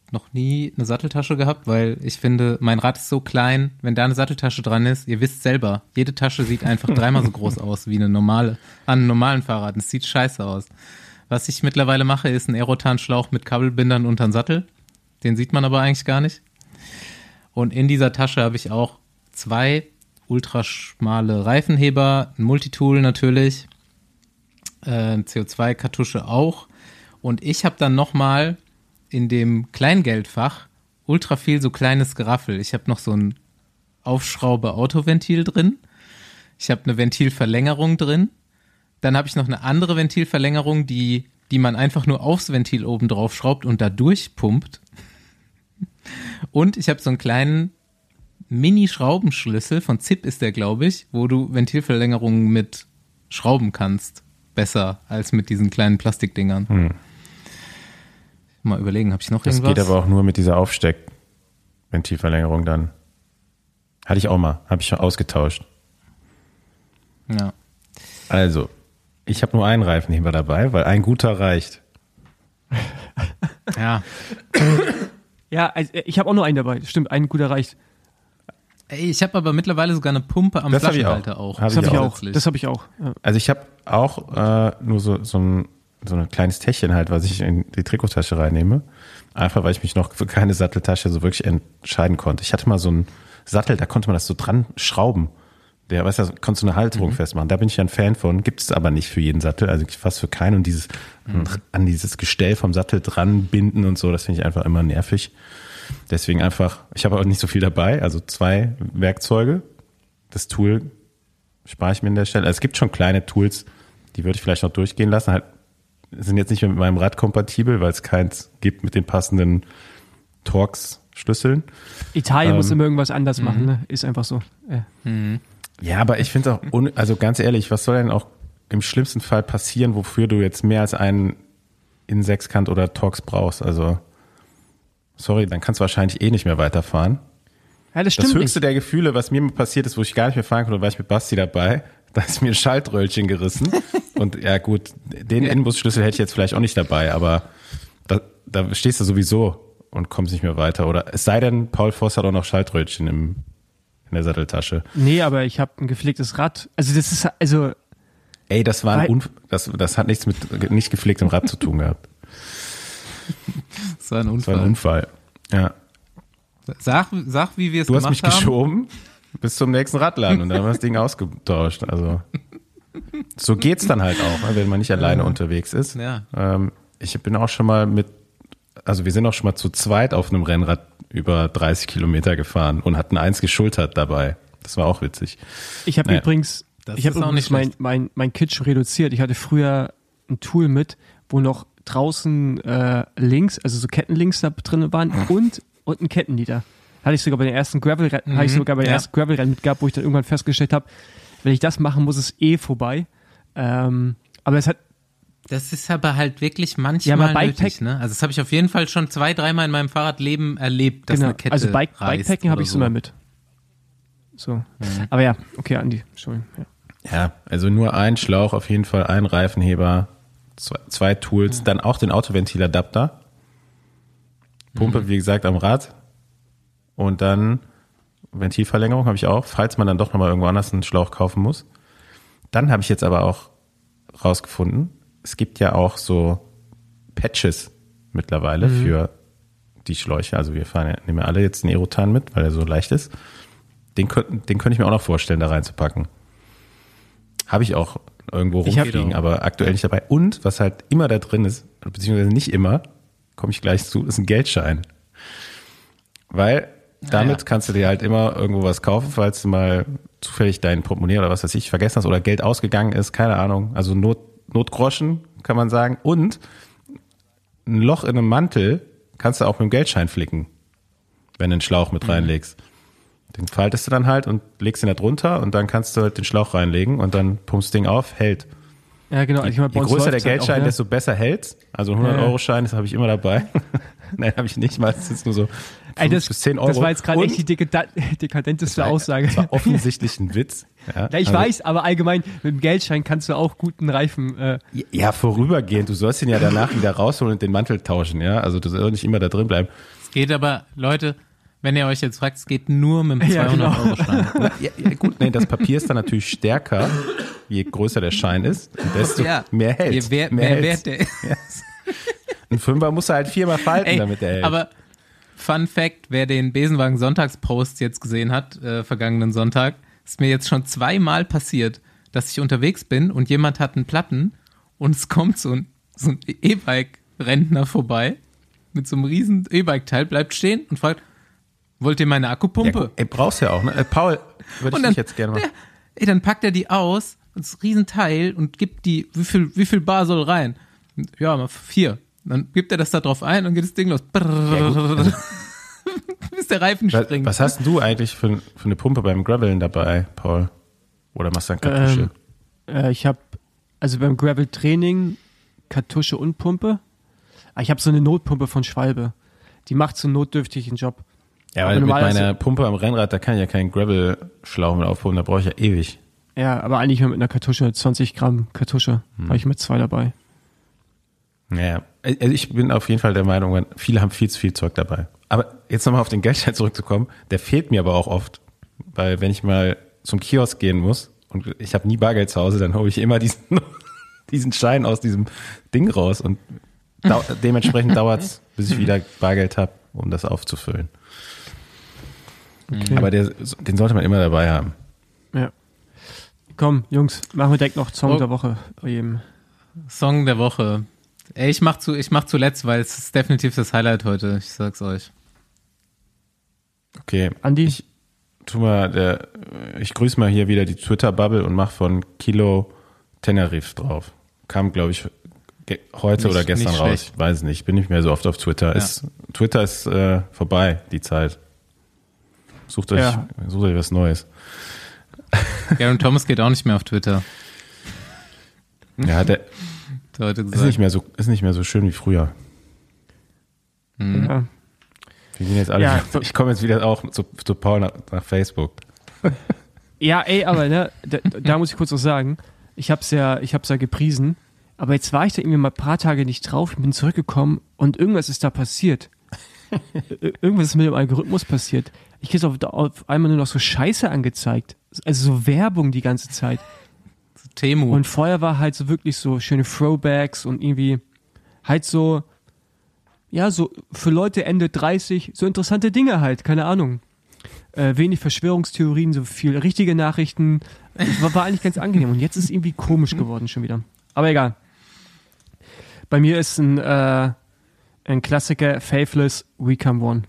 noch nie eine Satteltasche gehabt, weil ich finde, mein Rad ist so klein, wenn da eine Satteltasche dran ist, ihr wisst selber, jede Tasche sieht einfach dreimal so groß aus wie eine normale, an einem normalen Fahrrad. Es sieht scheiße aus. Was ich mittlerweile mache, ist ein Aerotan-Schlauch mit Kabelbindern unter den Sattel. Den sieht man aber eigentlich gar nicht. Und in dieser Tasche habe ich auch zwei ultraschmale Reifenheber, ein Multitool natürlich, äh, eine C O zwei Kartusche auch. Und ich habe dann nochmal in dem Kleingeldfach ultra viel so kleines Geraffel. Ich habe noch so ein Aufschraube-Autoventil drin. Ich habe eine Ventilverlängerung drin. Dann habe ich noch eine andere Ventilverlängerung, die, die man einfach nur aufs Ventil oben drauf schraubt und da durchpumpt. Und ich habe so einen kleinen Mini-Schraubenschlüssel, von Zip ist der, glaube ich, wo du Ventilverlängerungen mit schrauben kannst. Besser als mit diesen kleinen Plastikdingern. Hm. Mal überlegen, habe ich noch das irgendwas? Das geht aber auch nur mit dieser Aufsteck-Ventilverlängerung dann. Hatte ich auch mal, habe ich schon ausgetauscht. Ja. Also, ich habe nur einen Reifenheber dabei, weil ein guter reicht. Ja. Ja, also ich habe auch nur einen dabei. Stimmt, ein guter reicht. Ey, ich habe aber mittlerweile sogar eine Pumpe am das Flaschenhalter auch. auch. Das habe ich auch. Das habe ich auch. Ja. Also ich habe auch äh, nur so, so, ein, so ein kleines Täschchen halt, was ich in die Trikottasche reinnehme. Einfach, weil ich mich noch für keine Satteltasche so wirklich entscheiden konnte. Ich hatte mal so einen Sattel, da konnte man das so dran schrauben. Der, weißt du, konntest du eine Halterung mhm. festmachen. Da bin ich ja ein Fan von. Gibt es aber nicht für jeden Sattel, also fast für keinen. Und dieses mhm. an dieses Gestell vom Sattel dran binden und so, das finde ich einfach immer nervig. Deswegen einfach, ich habe auch nicht so viel dabei, also zwei Werkzeuge. Das Tool spare ich mir an der Stelle. Also es gibt schon kleine Tools, die würde ich vielleicht noch durchgehen lassen. Halt, sind jetzt nicht mehr mit meinem Rad kompatibel, weil es keins gibt mit den passenden Torx-Schlüsseln. Italien ähm, muss immer irgendwas anders mhm. machen, ne? Ist einfach so. Ja. Mhm. Ja, aber ich finde es auch, un- also ganz ehrlich, was soll denn auch im schlimmsten Fall passieren, wofür du jetzt mehr als einen in Sechskant oder Torx brauchst? Also, sorry, dann kannst du wahrscheinlich eh nicht mehr weiterfahren. Ja, das stimmt Das höchste nicht. der Gefühle, was mir passiert ist, wo ich gar nicht mehr fahren konnte, war ich mit Basti dabei, da ist mir ein Schaltröllchen gerissen. Und ja gut, den ja. Inbusschlüssel hätte ich jetzt vielleicht auch nicht dabei, aber da, da stehst du sowieso und kommst nicht mehr weiter. Oder es sei denn, Paul Voss hat auch noch Schaltröllchen im in der Satteltasche. Nee, aber ich habe ein gepflegtes Rad. Also das ist, also... Ey, das war ein Unf- das, das hat nichts mit nicht gepflegtem Rad zu tun gehabt. Das war ein Unfall. Das war ein Unfall, ja. Sag, sag wie wir es Du gemacht hast mich haben. geschoben bis zum nächsten Radladen und dann haben wir das Ding ausgetauscht. Also so geht's dann halt auch, wenn man nicht alleine ja. unterwegs ist. Ja. Ähm, ich bin auch schon mal mit, also wir sind auch schon mal zu zweit auf einem Rennrad über dreißig Kilometer gefahren und hatten eins geschultert dabei. Das war auch witzig. Ich habe naja. übrigens, Das ich habe ist auch übrigens nicht mein, schlecht. mein, mein Kit schon reduziert. Ich hatte früher ein Tool mit, wo noch draußen äh, Links, also so Kettenlinks da drin waren und, und ein Kettennieder. Hatte ich sogar bei den ersten Gravel-Rennen, Mhm, hatte ich sogar bei den ja. ersten Gravel-Rennen mit gehabt, wo ich dann irgendwann festgestellt habe, wenn ich das mache, muss es eh vorbei. Ähm, aber es hat, Das ist aber halt wirklich Ja, manchmal aber nötig, Bikepack- ne? Also das habe ich auf jeden Fall schon zwei, dreimal in meinem Fahrradleben erlebt, dass genau, eine Kette also Bike, reißt Bikepacken habe oder ich so. immer mit. So. Aber ja, okay, Andi, Entschuldigung. Ja. Ja, also nur ein Schlauch auf jeden Fall, ein Reifenheber, zwei, zwei Tools, dann auch den Autoventiladapter, Pumpe, Mhm. wie gesagt, am Rad und dann Ventilverlängerung habe ich auch, falls man dann doch nochmal irgendwo anders einen Schlauch kaufen muss. Dann habe ich jetzt aber auch rausgefunden, es gibt ja auch so Patches mittlerweile Mhm. für die Schläuche. Also wir fahren ja, nehmen ja alle jetzt den Aerotan mit, weil er so leicht ist. Den, könnt- den könnte ich mir auch noch vorstellen, da reinzupacken. Habe ich auch irgendwo Ich hab- rumfliegen, aber aktuell nicht dabei. Und was halt immer da drin ist, beziehungsweise nicht immer, komme ich gleich zu, ist ein Geldschein. Weil damit ja. kannst du dir halt immer irgendwo was kaufen, falls du mal zufällig dein Portemonnaie oder was weiß ich vergessen hast oder Geld ausgegangen ist, keine Ahnung. Also Not, Notgroschen, kann man sagen. Und ein Loch in einem Mantel kannst du auch mit dem Geldschein flicken, wenn du einen Schlauch mit reinlegst. Den faltest du dann halt und legst ihn da drunter und dann kannst du halt den Schlauch reinlegen und dann pumpst das Ding auf, hält. Ja, genau. Je, Ich meine, bei je uns größer der läuft's halt Geldschein, auch, ne? desto besser hält. Also ein hundert-Euro-Schein, das habe ich immer dabei. Nein, habe ich nicht. Meistens ist es nur so Ey, das, fünf bis zehn Euro. das war jetzt gerade Und echt die dekada- dekadenteste das war- Aussage. Das war offensichtlich ein Witz. Ja, Ja, ich also, weiß, aber allgemein, mit dem Geldschein kannst du auch guten Reifen. Äh, Ja, vorübergehend. Du sollst ihn ja danach wieder rausholen und den Mantel tauschen. Ja, also du sollst nicht immer da drin bleiben. Geht aber, Leute, wenn ihr euch jetzt fragt, es geht nur mit dem Ja, genau. zweihundert-Euro-Schein. Ja, ja, gut, nee, das Papier ist dann natürlich stärker, je größer der Schein ist, desto Ja. mehr hält. Je wer, mehr mehr hält's. wert der ist. Ein Fünfer muss er halt viermal falten, Ey, damit er hält. aber Fun Fact, wer den Besenwagen Sonntagspost jetzt gesehen hat, äh, vergangenen Sonntag, ist mir jetzt schon zweimal passiert, dass ich unterwegs bin und jemand hat einen Platten und es kommt so ein, so ein E-Bike-Rentner vorbei mit so einem riesen E-Bike-Teil, bleibt stehen und fragt, wollt ihr meine ja, Akkupumpe? gut, ey, brauchst ja auch, ne? Äh, Paul, würde ich Und dann, dich jetzt gerne mal. Der, ey, dann packt er die aus, das Riesenteil und gibt die, wie viel, wie viel Bar soll rein? Ja, mal vier. Dann gibt er das da drauf ein und geht das Ding los. Ja, gut, also, Bis der Reifen was, springt. was hast denn du eigentlich für, für eine Pumpe beim Graveln dabei, Paul? Oder machst du dann Kartusche? Ähm, äh, ich habe, also beim Gravel-Training Kartusche und Pumpe. Ah, ich habe so eine Notpumpe von Schwalbe. Die macht so einen notdürftigen Job. ja, aber weil mit normalerweise- meiner Pumpe am Rennrad, da kann ich ja keinen Gravel-Schlauch mit aufpumpen, da brauche ich ja ewig. Ja, aber eigentlich nur mit einer Kartusche, zwanzig Gramm Kartusche. Hm. Habe ich mit zwei dabei. Naja, also ich bin auf jeden Fall der Meinung, viele haben viel zu viel Zeug dabei. Aber jetzt nochmal auf den Geldschein zurückzukommen, der fehlt mir aber auch oft. Weil wenn ich mal zum Kiosk gehen muss und ich habe nie Bargeld zu Hause, dann hole ich immer diesen, diesen Schein aus diesem Ding raus und dau- dementsprechend dauert es, bis ich wieder Bargeld habe, um das aufzufüllen. Okay. Aber der, den sollte man immer dabei haben. Ja. Komm, Jungs, machen wir direkt noch Song Oh. der Woche bei jedem. Song der Woche. Ey, ich mach, zu, ich mach zuletzt, weil es ist definitiv das Highlight heute. Ich sag's euch. Okay, Andi? ich tu mal, der, ich grüße mal hier wieder die Twitter-Bubble und mach von Kilo Tenerife drauf. Kam, glaube ich, ge- heute Nicht- oder gestern nicht raus. schlecht. Ich weiß nicht, bin nicht mehr so oft auf Twitter. Ja. Ist, Twitter ist äh, vorbei, die Zeit. Sucht euch, Ja. sucht euch was Neues. Garen Thomas geht auch nicht mehr auf Twitter. Ja, der Hat er heute ist gesagt. nicht mehr so, ist nicht mehr so schön wie früher. Mhm. Ja. Wir gehen jetzt alle, Ja. wieder, ich komme jetzt wieder auch zu, zu Paul nach, nach Facebook. Ja, ey, aber ne, da, da muss ich kurz was sagen. Ich hab's ja, ich hab's ja gepriesen, aber jetzt war ich da irgendwie mal ein paar Tage nicht drauf, ich bin zurückgekommen und irgendwas ist da passiert. Ir- irgendwas ist mit dem Algorithmus passiert. Ich krieg auf, auf einmal nur noch so Scheiße angezeigt. Also so Werbung die ganze Zeit. Temu. Und vorher war halt so wirklich so schöne Throwbacks und irgendwie halt so, ja, so für Leute Ende dreißig, so interessante Dinge halt, keine Ahnung. Äh, wenig Verschwörungstheorien, so viel richtige Nachrichten. War, war eigentlich ganz angenehm. Und jetzt ist irgendwie komisch geworden schon wieder. Aber egal. Bei mir ist ein, äh, ein Klassiker, Faithless, We Come One.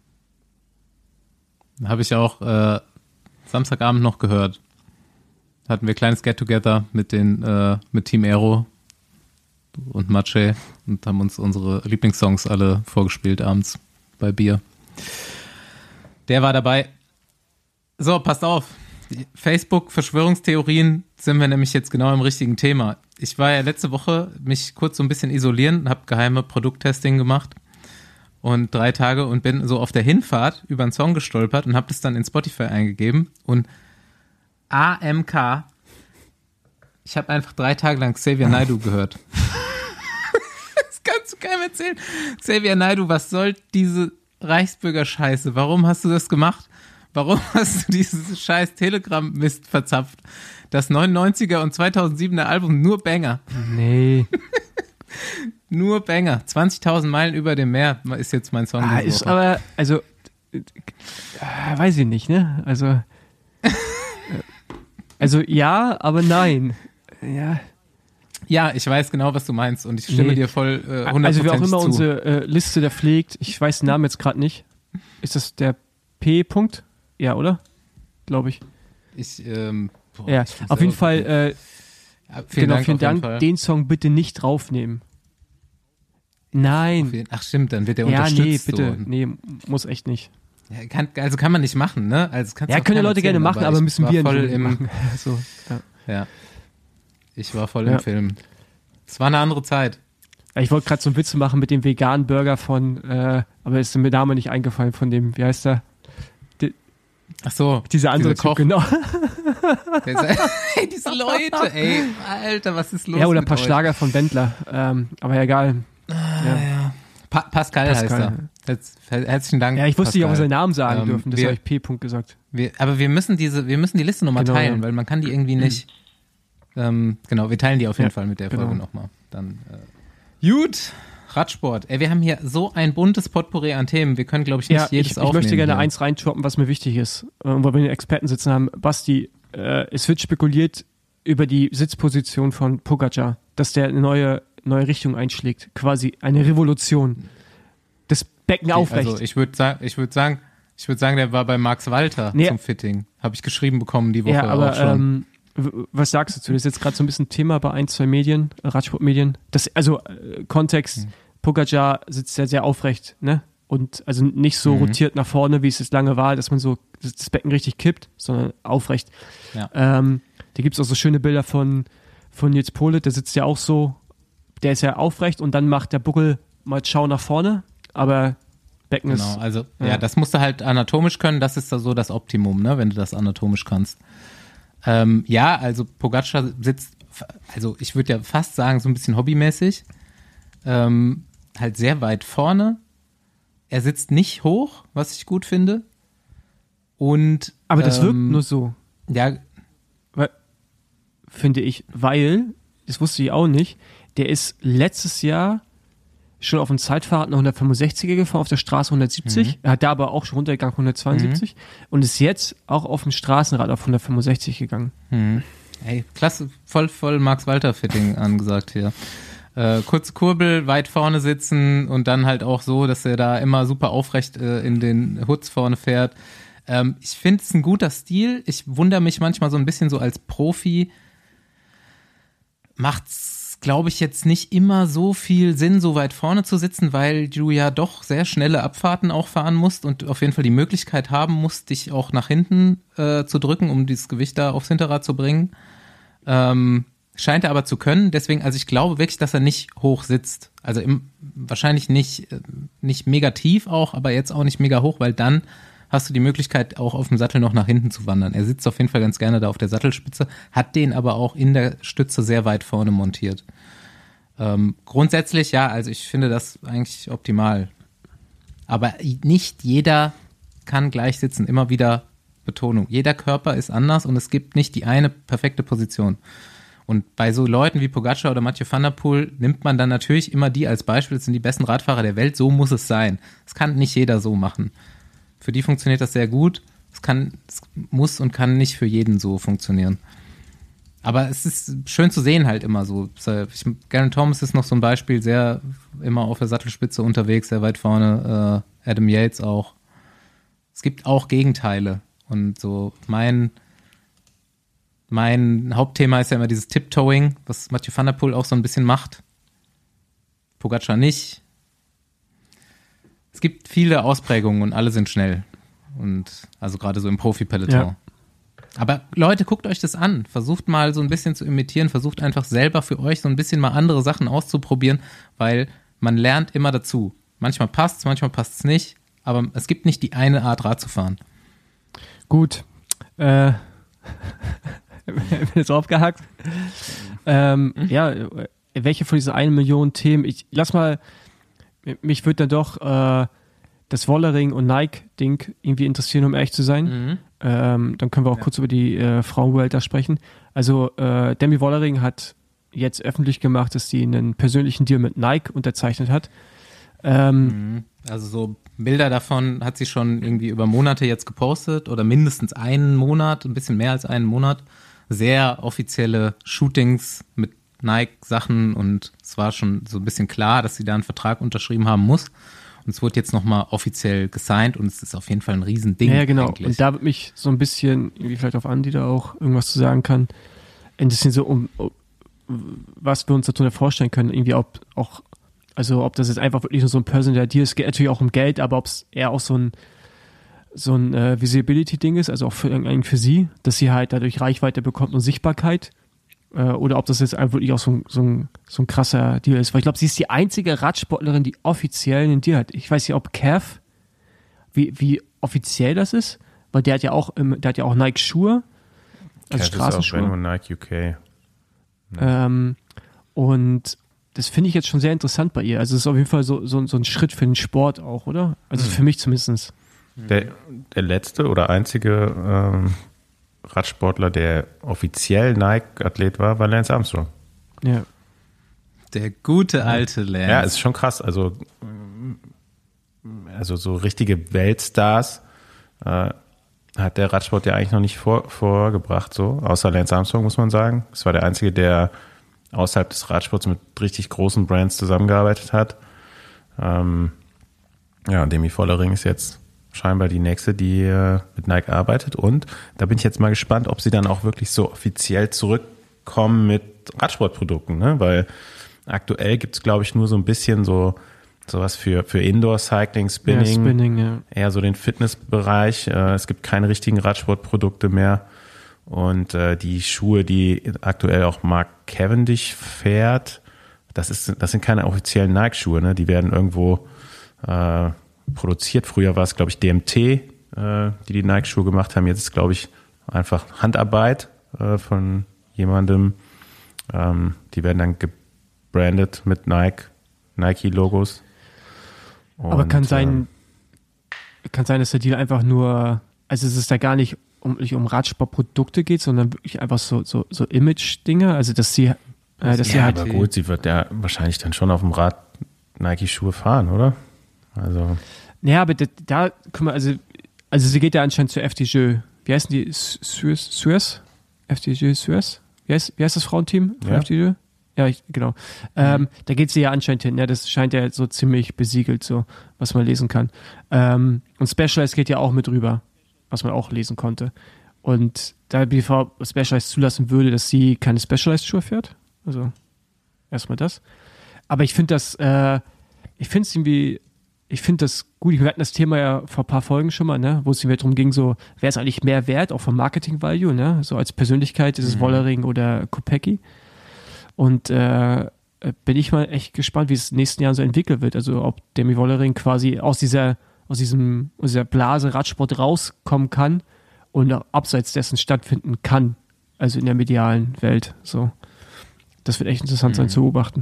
Habe ich auch äh, Samstagabend noch gehört. Hatten wir ein kleines Get-Together mit den äh, mit Team Aero und Mache und haben uns unsere Lieblingssongs alle vorgespielt abends bei Bier. Der war dabei. So, passt auf. Facebook, Verschwörungstheorien, sind wir nämlich jetzt genau im richtigen Thema. Ich war ja letzte Woche mich kurz so ein bisschen isolieren, habe geheime Produkttesting gemacht und drei Tage und bin so auf der Hinfahrt über einen Song gestolpert und habe das dann in Spotify eingegeben und A M K, ich habe einfach drei Tage lang Xavier Naidoo gehört. Das kannst du keinem erzählen. Xavier Naidoo, was soll diese Reichsbürger-Scheiße? Warum hast du das gemacht? Warum hast du dieses scheiß Telegram-Mist verzapft? Das neunundneunziger und zweitausendsiebener Album, nur Banger. Nee. Nur Banger. zwanzigtausend Meilen über dem Meer ist jetzt mein Song. Ah, diese ist Woche. aber, also, äh, äh, weiß ich nicht, ne? Also, äh, also ja, aber nein. Ja. Ja, ich weiß genau, was du meinst und ich stimme Nee. dir voll äh, hundertprozentig Also wer auch immer zu. unsere äh, Liste da pflegt, ich weiß den Namen jetzt gerade nicht. Ist das der P. -Punkt? Ja, oder? Glaube ich. Ich, ähm, boah, Ja, ich muss auf jeden selber Fall, gucken. äh, Ja, vielen genau, Dank. vielen auf jeden Dank. Fall. Den Song bitte nicht draufnehmen. Auf Nein. jeden- Ach stimmt, dann wird der Ja, nee, unterstützt. bitte. So. Nee, muss echt nicht. Ja, kann, also kann man nicht machen, ne? Also kannst Ja, du auch können ja keinem Leute gerne erzählen, machen, aber ich müssen war wir voll nicht im, machen. So, ja. Ja, ich war voll Ja. im Film. Es war eine andere Zeit. Ja, ich wollte gerade so einen Witz machen mit dem veganen Burger von, äh, aber ist mir der Name nicht eingefallen von dem, wie heißt der? Ach so, Dieser andere Dieser Koch. Typ, genau. der ist, ey, diese Leute, ey, Alter, was ist los Ja, oder ein mit paar euch? Schlager von Wendler. Ähm, aber egal. Ah, ja. Pa Pascal, heißt Pascal. er. Herzlichen Dank. Ja, ich wusste nicht, ob wir seinen Namen sagen ähm, dürfen, das habe ich P. -Punkt gesagt. Wir, aber wir müssen diese, wir müssen die Liste nochmal Genau, teilen, ja. weil man kann die irgendwie nicht. Ähm, genau, wir teilen die auf jeden Ja, Fall mit der genau. Folge nochmal. Dann äh, gut, Radsport. Ey, wir haben hier so ein buntes Potpourri an Themen. Wir können, glaube ich, nicht Ja, jedes ich, ich aufnehmen. möchte gerne hier. eins reintroppen, was mir wichtig ist. Äh, wo wir den Experten sitzen haben. Basti, äh, es wird spekuliert über die Sitzposition von Pogacar, dass der eine neue, neue Richtung einschlägt. Quasi eine Revolution. Das Becken aufrecht. Also ich würde sagen, ich würde sagen, ich würde sagen, der war bei Max Walter Nee. zum Fitting. Habe ich geschrieben bekommen die Woche ja, aber auch schon. ähm, w- was sagst du zu? Das ist jetzt gerade so ein bisschen Thema bei ein, zwei Medien, äh, Radsportmedien. Das, also äh, Kontext, Hm. Pogacar sitzt ja sehr aufrecht, ne? Und also nicht so Mhm. rotiert nach vorne, wie es jetzt lange war, dass man so das das Becken richtig kippt, sondern aufrecht. Ja. Ähm, da gibt es auch so schöne Bilder von, von Nils Polit, der sitzt ja auch so, der ist ja aufrecht und dann macht der Buckel mal Schau nach vorne, aber Becken Genau, ist. also ja. ja. das musst du halt anatomisch können, das ist da so das Optimum, ne, wenn du das anatomisch kannst. Ähm, ja, also Pogacar sitzt, also ich würde ja fast sagen, so ein bisschen hobbymäßig, ähm, halt sehr weit vorne. Er sitzt nicht hoch, was ich gut finde. Und Aber das ähm, wirkt nur so, Ja, finde ich, weil, das wusste ich auch nicht, der ist letztes Jahr schon auf dem Zeitfahrrad eine hundertfünfundsechziger gefahren, auf der Straße hundertsiebzig. Er hat da aber auch schon runtergegangen hundertzweiundsiebzig und ist jetzt auch auf dem Straßenrad auf hundertfünfundsechzig gegangen. Mhm. Ey, klasse, voll, voll Max-Walter-Fitting angesagt hier. Äh, kurze Kurbel, weit vorne sitzen und dann halt auch so, dass er da immer super aufrecht äh, in den Hoods vorne fährt. Ähm, ich finde es ein guter Stil. Ich wundere mich manchmal so ein bisschen so als Profi. Macht's, glaube ich, jetzt nicht immer so viel Sinn, so weit vorne zu sitzen, weil du ja doch sehr schnelle Abfahrten auch fahren musst und auf jeden Fall die Möglichkeit haben musst, dich auch nach hinten äh, zu drücken, um dieses Gewicht da aufs Hinterrad zu bringen. Ähm, scheint er aber zu können. Deswegen, also ich glaube wirklich, dass er nicht hoch sitzt. Also im, wahrscheinlich nicht, äh, nicht mega tief auch, aber jetzt auch nicht mega hoch, weil dann hast du die Möglichkeit, auch auf dem Sattel noch nach hinten zu wandern. Er sitzt auf jeden Fall ganz gerne da auf der Sattelspitze, hat den aber auch in der Stütze sehr weit vorne montiert. Ähm, grundsätzlich, ja, also ich finde das eigentlich optimal. Aber nicht jeder kann gleich sitzen, immer wieder Betonung. Jeder Körper ist anders und es gibt nicht die eine perfekte Position. Und bei so Leuten wie Pogacar oder Mathieu van der Poel nimmt man dann natürlich immer die als Beispiel, das sind die besten Radfahrer der Welt, so muss es sein. Das kann nicht jeder so machen. Für die funktioniert das sehr gut. Es kann, es muss und kann nicht für jeden so funktionieren. Aber es ist schön zu sehen halt immer so. Ich, Geraint Thomas ist noch so ein Beispiel, sehr immer auf der Sattelspitze unterwegs, sehr weit vorne. Äh, Adam Yates auch. Es gibt auch Gegenteile. Und so mein, mein Hauptthema ist ja immer dieses Tiptoeing, was Mathieu van der Poel auch so ein bisschen macht. Pogacar nicht. Es gibt viele Ausprägungen und alle sind schnell. Und also gerade so im Profi-Peloton. Ja. Aber Leute, guckt euch das an. Versucht mal so ein bisschen zu imitieren. Versucht einfach selber für euch so ein bisschen mal andere Sachen auszuprobieren, weil man lernt immer dazu. Manchmal passt's, manchmal passt's nicht. Aber es gibt nicht die eine Art, Rad zu fahren. Gut. Äh, jetzt aufgehakt. Ähm, mhm. Ja, welche von diesen eine Million Themen? Ich lass mal, mich würde dann doch äh, das Wollering und Nike-Ding irgendwie interessieren, um ehrlich zu sein. Mhm. Ähm, dann können wir auch ja. kurz über die äh, Frauenwelt da sprechen. Also äh, Demi Wollering hat jetzt öffentlich gemacht, dass sie einen persönlichen Deal mit Nike unterzeichnet hat. Ähm, also so Bilder davon hat sie schon irgendwie über Monate jetzt gepostet oder mindestens einen Monat, ein bisschen mehr als einen Monat. Sehr offizielle Shootings mit Nike-Sachen und es war schon so ein bisschen klar, dass sie da einen Vertrag unterschrieben haben muss. Und es wurde jetzt nochmal offiziell gesigned und es ist auf jeden Fall ein Riesending. Ja, genau. Eigentlich. Und da wird mich so ein bisschen, irgendwie vielleicht auf Andi da auch irgendwas zu sagen kann, ein bisschen so um, um was wir uns darunter vorstellen können, irgendwie ob auch, also ob das jetzt einfach wirklich nur so ein Personal Deal ist, es geht natürlich auch um Geld, aber ob es eher auch so ein so ein äh, Visibility-Ding ist, also auch für, eigentlich für sie, dass sie halt dadurch Reichweite bekommt und Sichtbarkeit. Oder ob das jetzt einfach wirklich auch so ein, so ein, so ein krasser Deal ist. Weil ich glaube, sie ist die einzige Radsportlerin, die offiziell einen Deal hat. Ich weiß nicht, ob Cav, wie, wie offiziell das ist, weil der hat ja auch, im, der hat ja auch Nike-Schuhe, also Cav Straßenschuhe. Ist auch Nike U K. Ja. Ähm, und das finde ich jetzt schon sehr interessant bei ihr. Also es ist auf jeden Fall so, so, so ein Schritt für den Sport auch, oder? Also mhm. für mich zumindest. Der, der letzte oder einzige ähm, Radsportler, der offiziell Nike-Athlet war, war Lance Armstrong. Ja. Der gute alte Lance. Ja, ist schon krass. Also, also so richtige Weltstars äh, hat der Radsport ja eigentlich noch nicht vor, vorgebracht, so, außer Lance Armstrong, muss man sagen. Es war der einzige, der außerhalb des Radsports mit richtig großen Brands zusammengearbeitet hat. Ähm, ja, Demi Vollering ist jetzt scheinbar die nächste, die äh, mit Nike arbeitet. Und da bin ich jetzt mal gespannt, ob sie dann auch wirklich so offiziell zurückkommen mit Radsportprodukten, ne? Weil aktuell gibt es, glaube ich, nur so ein bisschen so sowas für, für Indoor-Cycling, Spinning, ja, Spinning ja. eher so den Fitnessbereich. Äh, es gibt keine richtigen Radsportprodukte mehr. Und äh, die Schuhe, die aktuell auch Mark Cavendish fährt, das ist, das sind keine offiziellen Nike-Schuhe, ne? Die werden irgendwo äh, produziert. Früher war es, glaube ich, D M T, äh, die die Nike-Schuhe gemacht haben. Jetzt ist, glaube ich, einfach Handarbeit äh, von jemandem. Ähm, die werden dann gebrandet mit Nike, Nike-Logos. Und, aber kann sein, äh, kann sein, dass der Deal einfach nur, also es ist da gar nicht um, nicht um Radsportprodukte geht, sondern wirklich einfach so, so, so Image-Dinge, also dass sie, äh, dass ja, sie halt. Aber gut, sie wird ja wahrscheinlich dann schon auf dem Rad Nike-Schuhe fahren, oder? Also. Naja, aber da, da guck mal, also, also sie geht ja anscheinend zur F D J. Wie heißen die? Suez? Suez? F D J Suez? Wie heißt, wie heißt das Frauenteam von ja. F D J? Ja, ich, genau. Mhm. Ähm, da geht sie ja anscheinend hin. Ja, das scheint ja so ziemlich besiegelt, so, was man lesen kann. Ähm, und Specialized geht ja auch mit rüber, was man auch lesen konnte. Und da B V Specialized zulassen würde, dass sie keine Specialized-Schuhe fährt. Also, erstmal das. Aber ich finde das, äh, ich finde es irgendwie, ich finde das gut. Wir hatten das Thema ja vor ein paar Folgen schon mal, ne, wo es darum ging, so, wer ist eigentlich mehr wert, auch vom Marketing-Value, ne? So als Persönlichkeit ist es mhm. Vollering oder Kopecky. Und äh, bin ich mal echt gespannt, wie es in den nächsten Jahren so entwickelt wird. Also ob Demi Vollering quasi aus dieser, aus diesem, aus dieser Blase Radsport rauskommen kann und auch abseits dessen stattfinden kann. Also in der medialen Welt. So. Das wird echt interessant mhm. sein zu beobachten.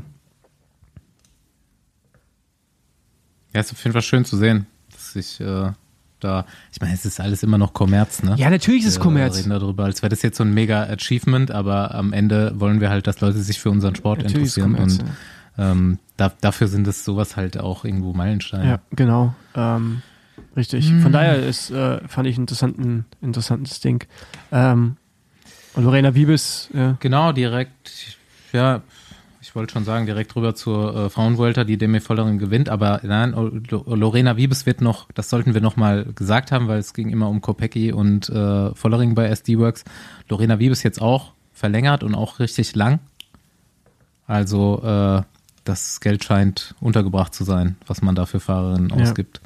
Ja, ist auf jeden Fall schön zu sehen, dass ich äh, da, ich meine, es ist alles immer noch Kommerz, ne? Ja, natürlich ist es Kommerz. Wir reden darüber, als wäre das jetzt so ein mega Achievement, aber am Ende wollen wir halt, dass Leute sich für unseren Sport natürlich interessieren Kommerz, und ja. ähm, da, dafür sind es sowas halt auch irgendwo Meilensteine. Ja, genau. Ähm, richtig. Hm. Von daher ist, äh, fand ich ein interessanten, interessantes Ding. Ähm, und Lorena Wiebes, ja. Genau, direkt, ja, ich wollte schon sagen, direkt rüber zur äh, Frauenvuelta, die Demi Vollering gewinnt, aber nein, Lorena Wiebes wird noch, das sollten wir noch mal gesagt haben, weil es ging immer um Kopecky und äh, Vollering bei S D Works. Lorena Wiebes jetzt auch verlängert und auch richtig lang. Also äh, das Geld scheint untergebracht zu sein, was man da für Fahrerinnen ja. ausgibt.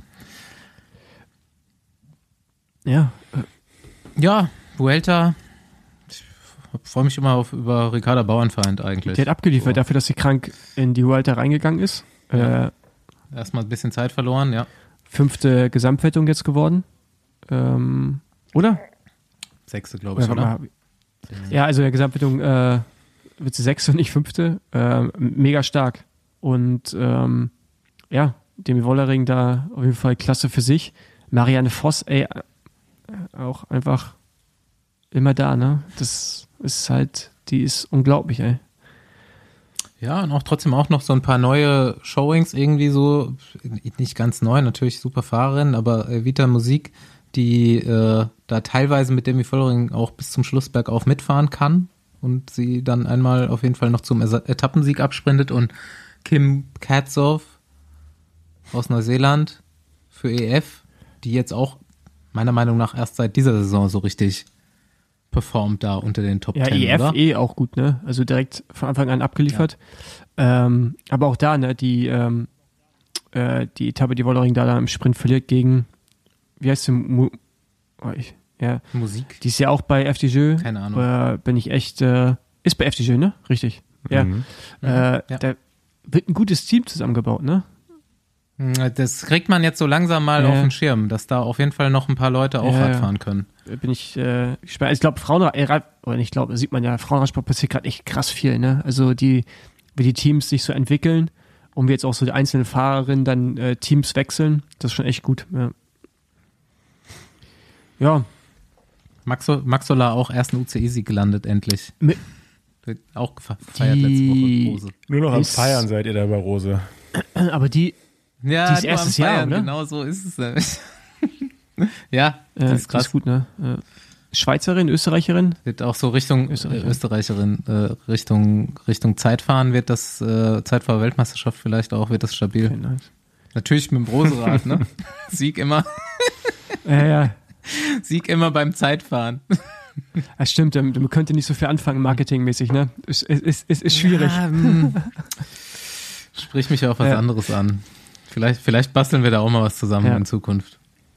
Ja. Ja, Vuelta. Ich freue mich immer auf über Ricarda Bauernfeind eigentlich. Die hat abgeliefert so. Dafür, dass sie krank in die Vuelta reingegangen ist. Ja. Äh, Erstmal ein bisschen Zeit verloren, ja. Fünfte Gesamtwertung jetzt geworden. Ähm, oder? Sechste, glaube ich, ja, oder? Mal, ja, also in der Gesamtwertung äh, wird sie sechste und nicht fünfte. Äh, mega stark. Und ähm, ja, Demi Vollering da auf jeden Fall klasse für sich. Marianne Voss, ey, auch einfach immer da, ne? Das ist halt, die ist unglaublich, ey. Ja, und auch trotzdem auch noch so ein paar neue Showings irgendwie so, nicht ganz neu, natürlich super Fahrerin, aber Vita Musik, die äh, da teilweise mit Demi Vollering auch bis zum Schluss bergauf mitfahren kann und sie dann einmal auf jeden Fall noch zum Etappensieg absprintet, und Kim Katzow aus Neuseeland für E F, die jetzt auch meiner Meinung nach erst seit dieser Saison so richtig performt da unter den Top ja, Ten, E F oder? eh auch gut, ne? Also direkt von Anfang an abgeliefert. Ja. Ähm, aber auch da, ne, die, ähm, äh, die Etappe, die Vollering da, da im Sprint verliert gegen, wie heißt sie? Mu- oh, ich, ja. Musik. Die ist ja auch bei F D J. Keine Ahnung. Äh, bin ich echt, äh, ist bei F D J, ne? Richtig. Ja. Mhm. Äh, ja. Da wird ein gutes Team zusammengebaut, ne? Das kriegt man jetzt so langsam mal ja. auf den Schirm, dass da auf jeden Fall noch ein paar Leute auch ja, Rad fahren können. Bin ich äh, gespannt. Ich glaube, Frauenrad, äh, oder ich glaube, sieht man ja, Frauenradsport passiert gerade echt krass viel, ne? Also die wie die Teams sich so entwickeln und wie jetzt auch so die einzelnen Fahrerinnen dann äh, Teams wechseln. Das ist schon echt gut. Ja. ja. Maxo, Maxola auch ersten U C I-Sieg gelandet, endlich. Mit Wird auch gefeiert letzte Woche, Rose. Nur noch am Ist- Feiern seid ihr da bei Rose. Aber die, Ja, Die ist nur erstes am Jahr, Feiern, oder? genau so ist es nämlich. Ja, äh, das die ist krass. ist gut, ne? Äh, Schweizerin, Österreicherin? Wird auch so Richtung Österreicher. Österreicherin, äh, Richtung, Richtung Zeitfahren wird das, äh, Zeitfahr-Weltmeisterschaft vielleicht auch, wird das stabil. Okay, nice. Natürlich mit dem Roserad, ne? Sieg immer, Ja, ja. Sieg immer beim Zeitfahren. Das stimmt, ähm, man könnte nicht so viel anfangen, marketingmäßig, ne? Es ist, ist, ist, ist schwierig. Ja, mm. Sprich mich auf was Ja. anderes an. Vielleicht, vielleicht basteln wir da auch mal was zusammen Ja. in Zukunft.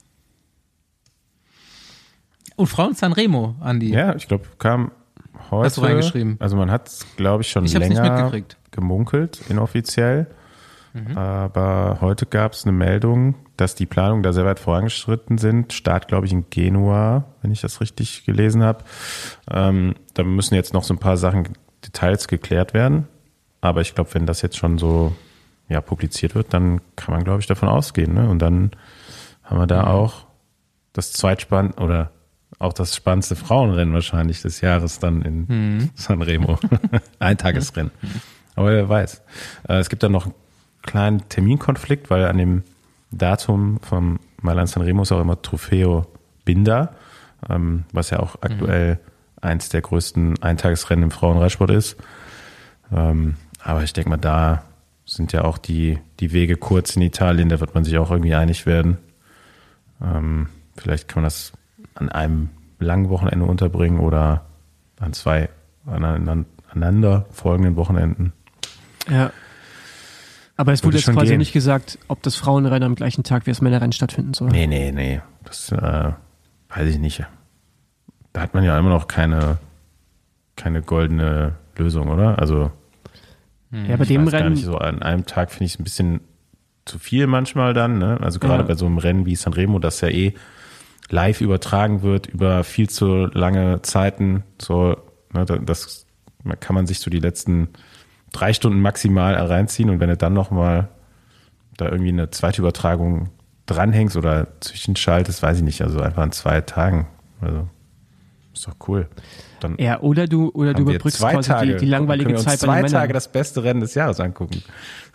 Und Frauen Sanremo, Andi. Ja, ich glaube, kam heute. Hast du reingeschrieben? Also man hat es, glaube ich, schon Ich hab's nicht länger mitgekriegt. gemunkelt, inoffiziell. Mhm. Aber heute gab es eine Meldung, dass die Planungen da sehr weit vorangeschritten sind. Start, glaube ich, in Genua, wenn ich das richtig gelesen habe. Ähm, da müssen jetzt noch so ein paar Sachen, Details geklärt werden. Aber ich glaube, wenn das jetzt schon so ja, publiziert wird, dann kann man, glaube ich, davon ausgehen. Ne? Und dann haben wir da Mhm. auch das zweitspann oder auch das spannendste Frauenrennen wahrscheinlich des Jahres dann in Mhm. Sanremo. Eintagesrennen. Aber wer weiß. Äh, Es gibt dann noch einen kleinen Terminkonflikt, weil an dem Datum vom Mailand Sanremo ist auch immer Trofeo Binda, ähm, was ja auch aktuell eins der größten Eintagesrennen im Frauenradsport ist. Ähm, aber ich denke mal, da sind ja auch die, die Wege kurz in Italien, da wird man sich auch irgendwie einig werden. Ähm, vielleicht kann man das an einem langen Wochenende unterbringen oder an zwei aneinander folgenden Wochenenden. Ja. Aber es Würde wurde jetzt schon quasi gehen. nicht gesagt, ob das Frauenrennen am gleichen Tag wie das Männerrennen stattfinden soll. Nee, nee, nee. Das äh, weiß ich nicht. Da hat man ja immer noch keine, keine goldene Lösung, oder? Also Ja, bei ich dem weiß gar Rennen, nicht, so an einem Tag finde ich es ein bisschen zu viel manchmal dann. Ne? Also gerade Ja. bei so einem Rennen wie Sanremo, das ja eh live übertragen wird über viel zu lange Zeiten. So, ne, das kann man sich so die letzten drei Stunden maximal reinziehen und wenn du dann nochmal da irgendwie eine zweite Übertragung dranhängst oder zwischenschaltest, weiß ich nicht, also einfach an zwei Tagen. Also ist doch cool. Dann ja, oder du, oder du haben wir überbrückst zwei quasi Tage, die, die langweilige können wir uns Zeit bei zwei den Männern. Tage das beste Rennen des Jahres angucken.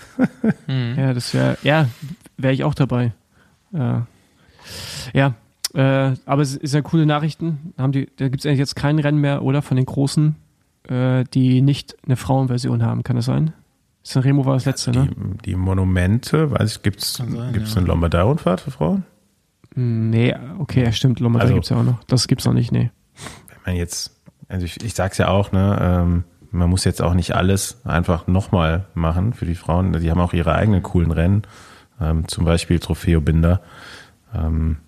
Ja, das wäre, ja, wäre ich auch dabei. Ja, ja äh, aber es ist ja coole Nachrichten. Haben die, da gibt es eigentlich jetzt kein Rennen mehr, oder? Von den Großen, äh, die nicht eine Frauenversion haben. Kann das sein? Sanremo war das letzte, ne? Die, die Monumente, weiß ich, gibt es Kann sein, gibt's ja. eine Lombardei-Rundfahrt für Frauen? Hm, Nee, okay, ja, stimmt. Lombardei Also- gibt's ja auch noch. Das gibt's noch nicht, nee. Wenn man jetzt, also ich, ich sag's ja auch, ne, ähm, man muss jetzt auch nicht alles einfach nochmal machen für die Frauen. Die haben auch ihre eigenen coolen Rennen, ähm, zum Beispiel Trofeo Binda. Ähm,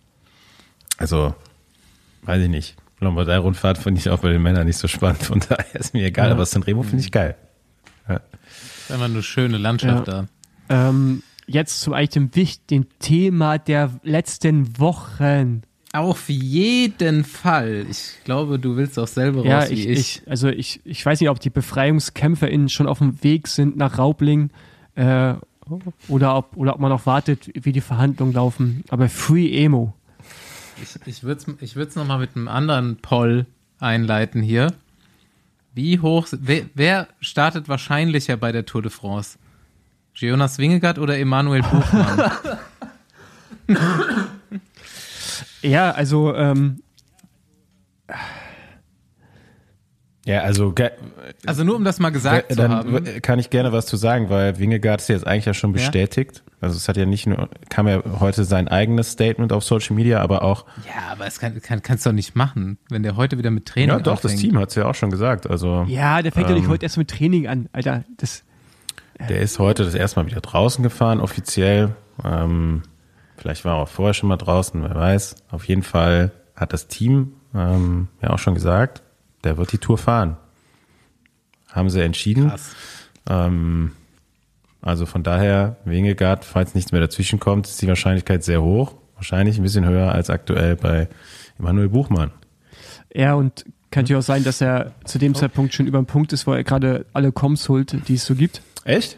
also, weiß ich nicht. Lombardei-Rundfahrt finde ich auch bei den Männern nicht so spannend, von daher ist mir egal, Ja. aber Sanremo finde ich geil. Ist einfach eine schöne Landschaft da. Ähm, jetzt zu eigentlich dem wichtigen Thema der letzten Wochen. Auf jeden Fall. Ich glaube, du willst auch selber raus Ja, wie ich, ich. ich, also ich, ich weiß nicht, ob die BefreiungskämpferInnen schon auf dem Weg sind nach Raubling äh, oder, ob, oder ob man noch wartet, wie die Verhandlungen laufen. Aber Free Emo. Ich, ich würde es ich würd's nochmal mit einem anderen Poll einleiten hier. Wie hoch, wer, wer startet wahrscheinlicher bei der Tour de France? Jonas Vingegaard oder Emanuel Buchmann? Ja, also ähm, Ja, also ge- Also nur um das mal gesagt Äh, zu dann haben. w- kann ich gerne was zu sagen, weil Vingegaard ist jetzt eigentlich ja schon Ja? bestätigt. Also es hat ja nicht nur, kam ja heute sein eigenes Statement auf Social Media, aber auch, Ja, aber es kann, kann, kannst du doch nicht machen, wenn der heute wieder mit Training ja doch, das anfängt. Team hat es ja auch schon gesagt. Also ja, der fängt ja nicht Ähm. heute erst mit Training an, Alter. Das, der ist heute das erste Mal wieder draußen gefahren, offiziell. Ähm, vielleicht war er auch vorher schon mal draußen, wer weiß. Auf jeden Fall hat das Team ähm, ja auch schon gesagt, der wird die Tour fahren. Haben sie entschieden. Krass. Ähm, also von daher, Vingegaard, falls nichts mehr dazwischen kommt, ist die Wahrscheinlichkeit sehr hoch. Wahrscheinlich ein bisschen höher als aktuell bei Emanuel Buchmann. ja, und kann ja auch sein, dass er zu dem Zeitpunkt schon über dem Punkt ist, wo er gerade alle Coms holt, die es so gibt. Echt?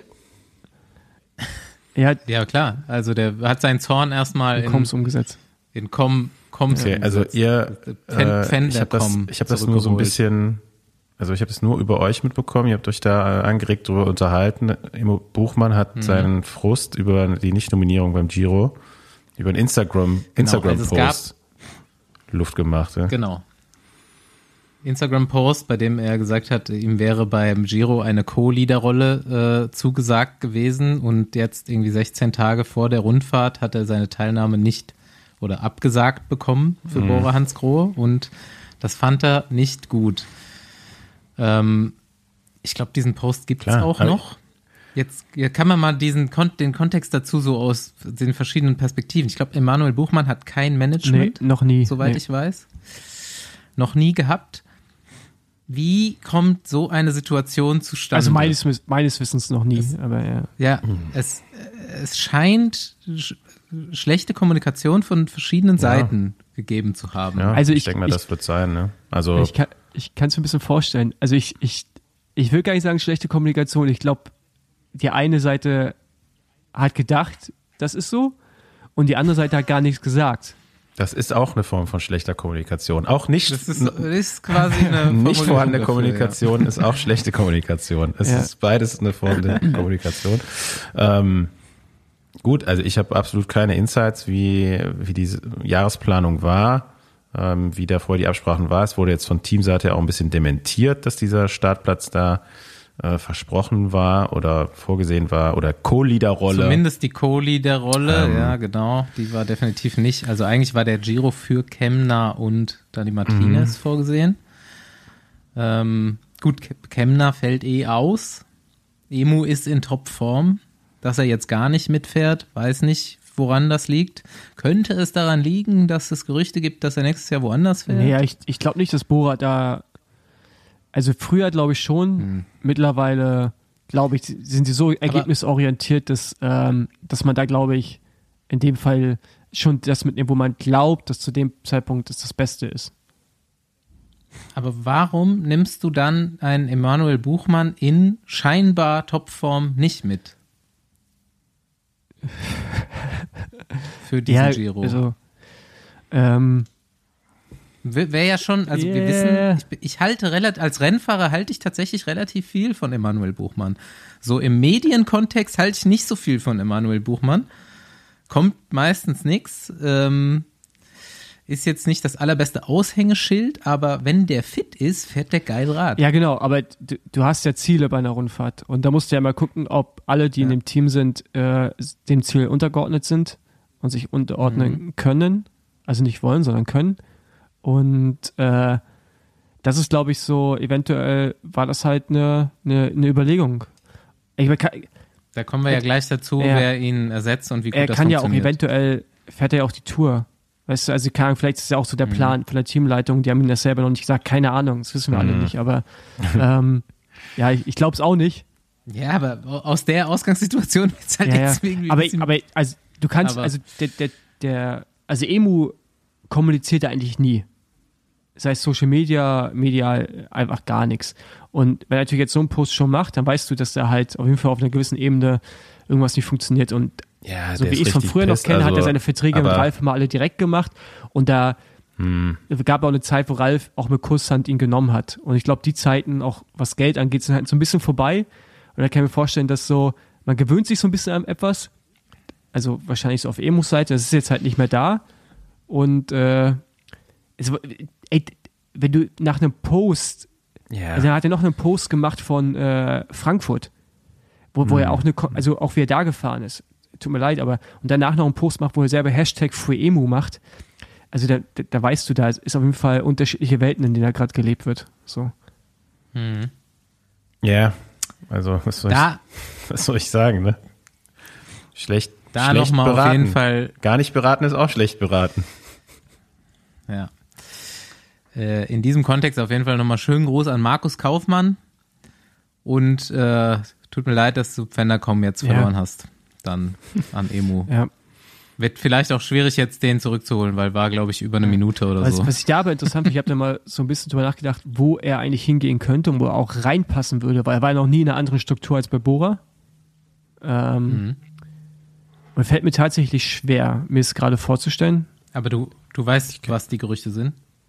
Ja, Ja, klar. Also der hat seinen Zorn erstmal in, Coms umgesetzt. in Com, Coms Okay, also umgesetzt. ihr, Fan- äh, Fan ich der habe das, Com ich hab das nur so ein zurückgeholt. bisschen, also ich habe das nur über euch mitbekommen, ihr habt euch da äh, angeregt darüber unterhalten. Immo Buchmann hat Mhm. seinen Frust über die Nicht-Nominierung beim Giro, über einen Instagram, Instagram-Post also es Luft gemacht. Ja? Genau. Instagram-Post, bei dem er gesagt hat, ihm wäre beim Giro eine Co-Leader-Rolle äh, zugesagt gewesen und jetzt irgendwie sechzehn Tage vor der Rundfahrt hat er seine Teilnahme nicht oder abgesagt bekommen für Mhm. Bora Hansgrohe und das fand er nicht gut. Ähm, ich glaube, diesen Post gibt es Klar, auch aber- noch. Jetzt ja, kann man mal diesen Kon- den Kontext dazu so aus den verschiedenen Perspektiven. Ich glaube, Emanuel Buchmann hat kein Nee, Management, noch nie. soweit nee. ich weiß. Noch nie gehabt. Wie kommt so eine Situation zustande? Also meines, Wiss- meines Wissens noch nie, aber ja. Ja, es, es scheint sch schlechte Kommunikation von verschiedenen Seiten gegeben zu haben. Ja, Also ich, ich- denke mal, ich- das wird sein. Ne? Also Ich kann ich kann es mir ein bisschen vorstellen. Also ich, ich, ich will gar nicht sagen schlechte Kommunikation. Ich glaube, die eine Seite hat gedacht, das ist so, und die andere Seite hat gar nichts gesagt. das ist auch eine Form von schlechter Kommunikation. Auch nicht, Das ist, das ist quasi eine nicht Formulierung vorhandene dafür, Kommunikation ist auch schlechte Kommunikation. Es Ja. ist beides eine Form der Kommunikation. Ähm, gut, also ich habe absolut keine Insights, wie, wie diese Jahresplanung war, ähm, wie da vorher die Absprachen war. Es wurde jetzt von Teamseite auch ein bisschen dementiert, dass dieser Startplatz da äh, versprochen war oder vorgesehen war oder Co-Leader-Rolle. Zumindest die Co-Leader-Rolle, Ähm. ja genau, die war definitiv nicht. Also eigentlich war der Giro für Kemna und Dani Martinez Mhm. vorgesehen. Ähm, gut, Ke- Kemna fällt eh aus. Emu ist in Topform. Dass er jetzt gar nicht mitfährt, weiß nicht, woran das liegt. Könnte es daran liegen, dass es Gerüchte gibt, dass er nächstes Jahr woanders fährt? Nee, ja, ich, ich glaube nicht, dass Bora da. Also früher glaube ich schon, Hm. mittlerweile glaube ich, sind sie so ergebnisorientiert, dass, ähm, dass man da glaube ich in dem Fall schon das mitnimmt, wo man glaubt, dass zu dem Zeitpunkt das das Beste ist. Aber warum nimmst du dann einen Emanuel Buchmann in scheinbar Topform nicht mit? Für diesen Giro. Also, ähm, Wäre ja schon, also wir Yeah. wissen, ich, ich halte relativ, als Rennfahrer halte ich tatsächlich relativ viel von Emanuel Buchmann. So im Medienkontext halte ich nicht so viel von Emanuel Buchmann. Kommt meistens nix. Ähm, ist jetzt nicht das allerbeste Aushängeschild, aber wenn der fit ist, fährt der geil Rad. ja, genau, aber du, du hast ja Ziele bei einer Rundfahrt und da musst du ja mal gucken, ob alle, die in dem Team sind, äh, dem Ziel untergeordnet sind und sich unterordnen Mhm. können. Also nicht wollen, sondern können. Und äh, das ist, glaube ich, so, eventuell war das halt eine, eine, eine Überlegung. Ich, mein, kann- Da kommen wir ja gleich dazu, Ja. wer ihn ersetzt und wie gut er das kann ja auch funktioniert. eventuell, fährt er ja auch die Tour. Weißt du, also keine Ahnung, vielleicht ist es ja auch so der Plan von der Teamleitung, die haben ihm das selber noch nicht gesagt, keine Ahnung, das wissen wir alle nicht, aber ähm, ja, ich, ich glaube es auch nicht. Ja, aber aus der Ausgangssituation ist halt Ja, ja. jetzt irgendwie ein Aber, bisschen- aber also du kannst, Aber- also der, der, der, also Emu kommuniziert da eigentlich nie. Sei es Social Media, medial, einfach gar nichts. Und wenn er natürlich jetzt so einen Post schon macht, dann weißt du, dass da halt auf jeden Fall auf einer gewissen Ebene irgendwas nicht funktioniert. Und Ja, so der wie ist ich es von richtig früher noch pissed, kenne, hat er also, seine Verträge mit aber- Ralf immer alle direkt gemacht. Und da Hm. gab auch eine Zeit, wo Ralf auch mit Kusshand ihn genommen hat. Und ich glaube, die Zeiten, auch was Geld angeht, sind halt so ein bisschen vorbei. Und da kann ich mir vorstellen, dass so, man gewöhnt sich so ein bisschen an etwas. Also wahrscheinlich so auf Emus Seite, das ist jetzt halt nicht mehr da. Und äh, es, ey, wenn du nach einem Post, Ja. also er hat ja noch einen Post gemacht von äh, Frankfurt, wo, wo er auch eine, Ko- also auch wie er da gefahren ist. Tut mir leid, aber und danach noch einen Post macht, wo er selber Hashtag FreeEmu macht. Also da, da, da weißt du, da ist auf jeden Fall unterschiedliche Welten, in denen da gerade gelebt wird. So. Mhm. Ja, also was soll, Da, ich, was soll ich sagen, ne? Schlecht, da schlecht nochmal auf beraten. jeden Fall, Gar nicht beraten ist auch schlecht beraten. ja. Äh, in diesem Kontext auf jeden Fall nochmal schönen Gruß an Markus Kaufmann und äh, tut mir leid, dass du Pfändercom jetzt Ja. verloren hast. Dann an Emu. Ja. Wird vielleicht auch schwierig, jetzt den zurückzuholen, weil war, glaube ich, über eine Minute oder was, so. Was ich da aber interessant finde, ich habe da mal so ein bisschen drüber nachgedacht, wo er eigentlich hingehen könnte und wo er auch reinpassen würde, weil er war ja noch nie in einer anderen Struktur als bei Bora. Ähm, mhm. Und fällt mir tatsächlich schwer, mir es gerade vorzustellen. Aber du, du weißt, was die Gerüchte sind?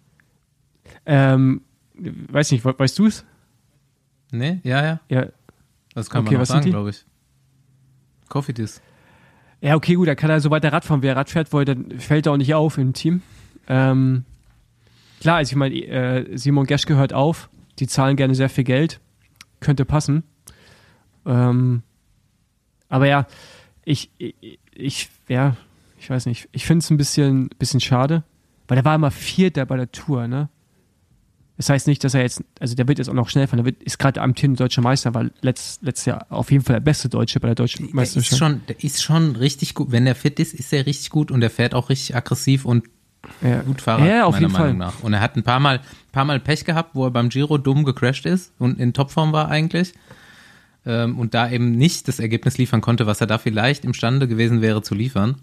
Ähm, weiß nicht, we- weißt du es? Nee, ja, ja. Ja. Das kann Okay, man auch was sind sagen, die? glaube ich. Kofidis. Ja, okay, gut, da kann er so weiter Rad fahren, wer Rad fährt, weil dann fällt er auch nicht auf im Team. Ähm, klar, also ich meine, äh, Simon Geschke hört auf, die zahlen gerne sehr viel Geld, könnte passen. Ähm, aber ja, ich, ich, ich, ja, ich weiß nicht, ich finde es ein bisschen, bisschen schade, weil der war immer Vierter bei der Tour, ne? Das heißt nicht, dass er jetzt, also der wird jetzt auch noch schnell fahren, der wird, ist gerade amtierender deutscher Meister, war letzt, letztes Jahr auf jeden Fall der beste Deutsche bei der deutschen Der Meisterschaft. ist, schon, der ist schon richtig gut. Wenn der fit ist, ist er richtig gut und der fährt auch richtig aggressiv und Ja. gut Fahrrad, Ja, auf meiner jeden Meinung Fall. nach. Und er hat ein paar Mal, paar Mal Pech gehabt, wo er beim Giro dumm gecrashed ist und in Topform war eigentlich. Ähm, und da eben nicht das Ergebnis liefern konnte, was er da vielleicht imstande gewesen wäre zu liefern.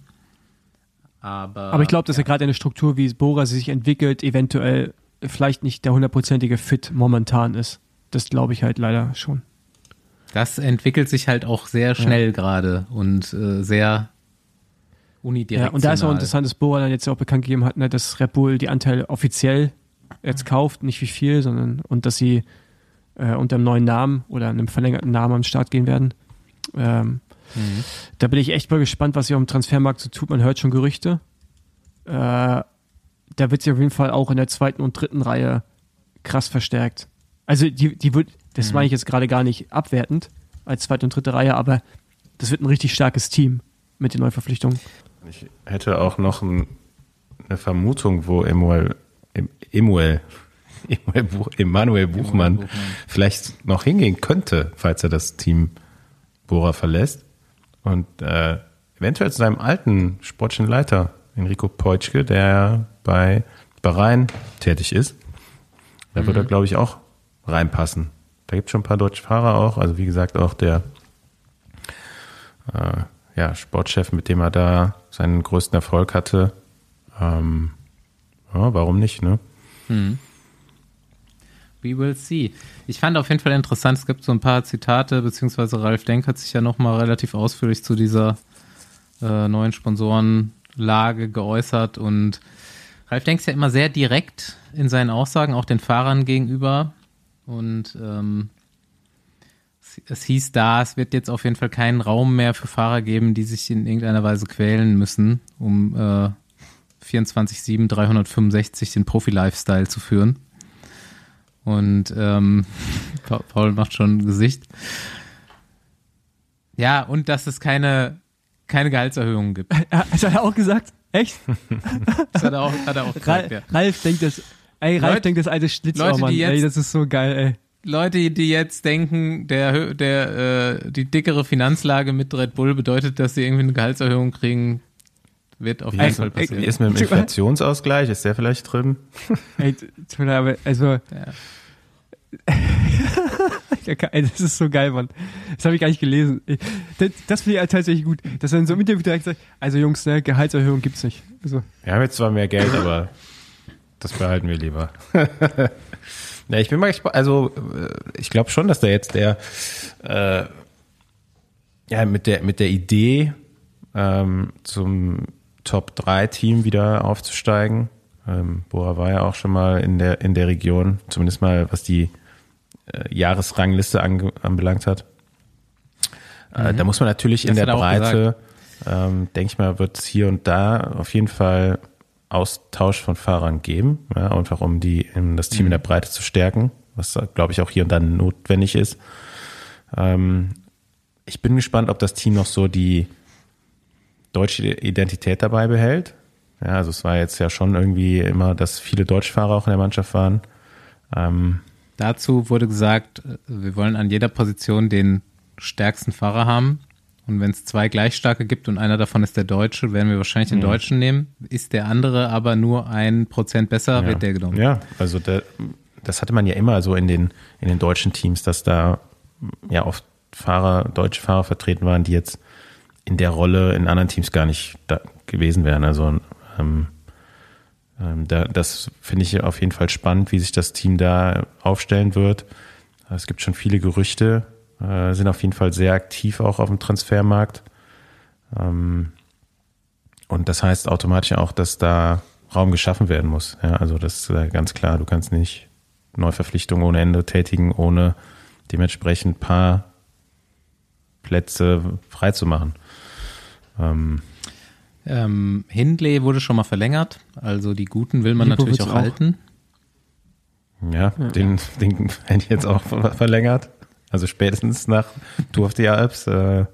Aber, Aber ich glaube, dass ja. er gerade eine Struktur, wie Bora sie sich entwickelt, eventuell vielleicht nicht der hundertprozentige Fit momentan ist. Das glaube ich halt leider schon. Das entwickelt sich halt auch sehr schnell ja. gerade und äh, sehr unidirektional. Ja, und da ist auch interessant, dass Bora dann jetzt auch bekannt gegeben hat, ne, dass Red Bull die Anteile offiziell jetzt kauft, nicht wie viel, sondern und dass sie äh, unter einem neuen Namen oder einem verlängerten Namen am Start gehen werden. Ähm, mhm. Da bin ich echt mal gespannt, was sich auf dem Transfermarkt so tut. Man hört schon Gerüchte. Äh, da wird sie auf jeden Fall auch in der zweiten und dritten Reihe krass verstärkt. Also die, die wird, das mhm. meine ich jetzt gerade gar nicht abwertend als zweite und dritte Reihe, aber das wird ein richtig starkes Team mit den Neuverpflichtungen. Ich hätte auch noch ein, eine Vermutung, wo Emanuel, Emanuel, Emanuel, Buch, Emanuel Buchmann, Buchmann vielleicht noch hingehen könnte, falls er das Team Bora verlässt und äh, eventuell zu seinem alten sportlichen Leiter Enrico Peutschke, der bei Bahrain tätig ist. Da mhm. würde er, glaube ich, auch reinpassen. Da gibt es schon ein paar deutsche Fahrer auch. Also wie gesagt, auch der äh, ja, Sportchef, mit dem er da seinen größten Erfolg hatte. Ähm, ja, warum nicht, ne? Mhm. We will see. Ich fand auf jeden Fall interessant, es gibt so ein paar Zitate, beziehungsweise Ralf Denk hat sich ja nochmal relativ ausführlich zu dieser äh, neuen Sponsorenlage geäußert und Ralf Denk ist ja immer sehr direkt in seinen Aussagen, auch den Fahrern gegenüber und ähm, es, es hieß da, es wird jetzt auf jeden Fall keinen Raum mehr für Fahrer geben, die sich in irgendeiner Weise quälen müssen, um äh, vierundzwanzig sieben, dreihundertfünfundsechzig den Profi-Lifestyle zu führen. Und ähm, Paul macht schon ein Gesicht. Ja, und dass es keine, keine Gehaltserhöhungen gibt. Das hat er auch gesagt? Echt? Das hat er auch, hat er auch gesagt, Ralf, ja. Ralf denkt das, ey, Ralf Leute, denkt das alte Schlitzohr, Leute, die Mann. jetzt- Ey, das ist so geil, ey. Leute, die jetzt denken, der, der, äh, die dickere Finanzlage mit Red Bull bedeutet, dass sie irgendwie eine Gehaltserhöhung kriegen, wird auf Wie jeden ist, Fall wie passieren. ist mit dem Inflationsausgleich? Ist der vielleicht drin? Ey, tut mir leid, aber, also, Ja. ja, ey, das ist so geil, Mann. Das habe ich gar nicht gelesen. Das, das finde ich halt tatsächlich gut, dass er in so einem Interview direkt sagt, also Jungs, ne, Gehaltserhöhung gibt's nicht. Also, Wir haben jetzt zwar mehr Geld, aber das behalten wir lieber. Ja, ich bin mal gespannt. Also, äh, ich glaube schon, dass da jetzt der, äh, ja, mit der, mit der Idee, ähm, zum Top drei Team wieder aufzusteigen. Ähm, Bora war ja auch schon mal in der, in der Region, zumindest mal was die äh, Jahresrangliste ange, anbelangt hat. Äh, Mhm. Da muss man natürlich in Das der hat er auch Breite, ähm, denke ich mal, wird es hier und da auf jeden Fall Austausch von Fahrern geben, ja, einfach um die, um das Team Mhm. in der Breite zu stärken, was, glaube ich, auch hier und da notwendig ist. Ähm, ich bin gespannt, ob das Team noch so die deutsche Identität dabei behält. Ja, also es war jetzt ja schon irgendwie immer, dass viele Deutschfahrer auch in der Mannschaft waren. Ähm, Dazu wurde gesagt, wir wollen an jeder Position den stärksten Fahrer haben. Und wenn es zwei gleich starke gibt und einer davon ist der Deutsche, werden wir wahrscheinlich den Mhm. Deutschen nehmen. Ist der andere aber nur ein Prozent besser, ja. wird der genommen. Ja, also der, das hatte man ja immer so in den, in den deutschen Teams, dass da ja oft Fahrer, deutsche Fahrer vertreten waren, die jetzt in der Rolle in anderen Teams gar nicht da gewesen wären. Also ähm, ähm, da, das finde ich auf jeden Fall spannend, wie sich das Team da aufstellen wird. Es gibt schon viele Gerüchte, äh, sind auf jeden Fall sehr aktiv auch auf dem Transfermarkt. Ähm, und das heißt automatisch auch, dass da Raum geschaffen werden muss. Ja, also das ist äh, ganz klar, du kannst nicht Neuverpflichtungen ohne Ende tätigen, ohne dementsprechend ein paar Plätze freizumachen. Ähm, ähm, Hindley wurde schon mal verlängert, also die Guten will man Lipovic natürlich auch, auch halten. Ja, ja. Den, den hätte ich jetzt auch verlängert. Also spätestens nach Tour of the Alps. Äh,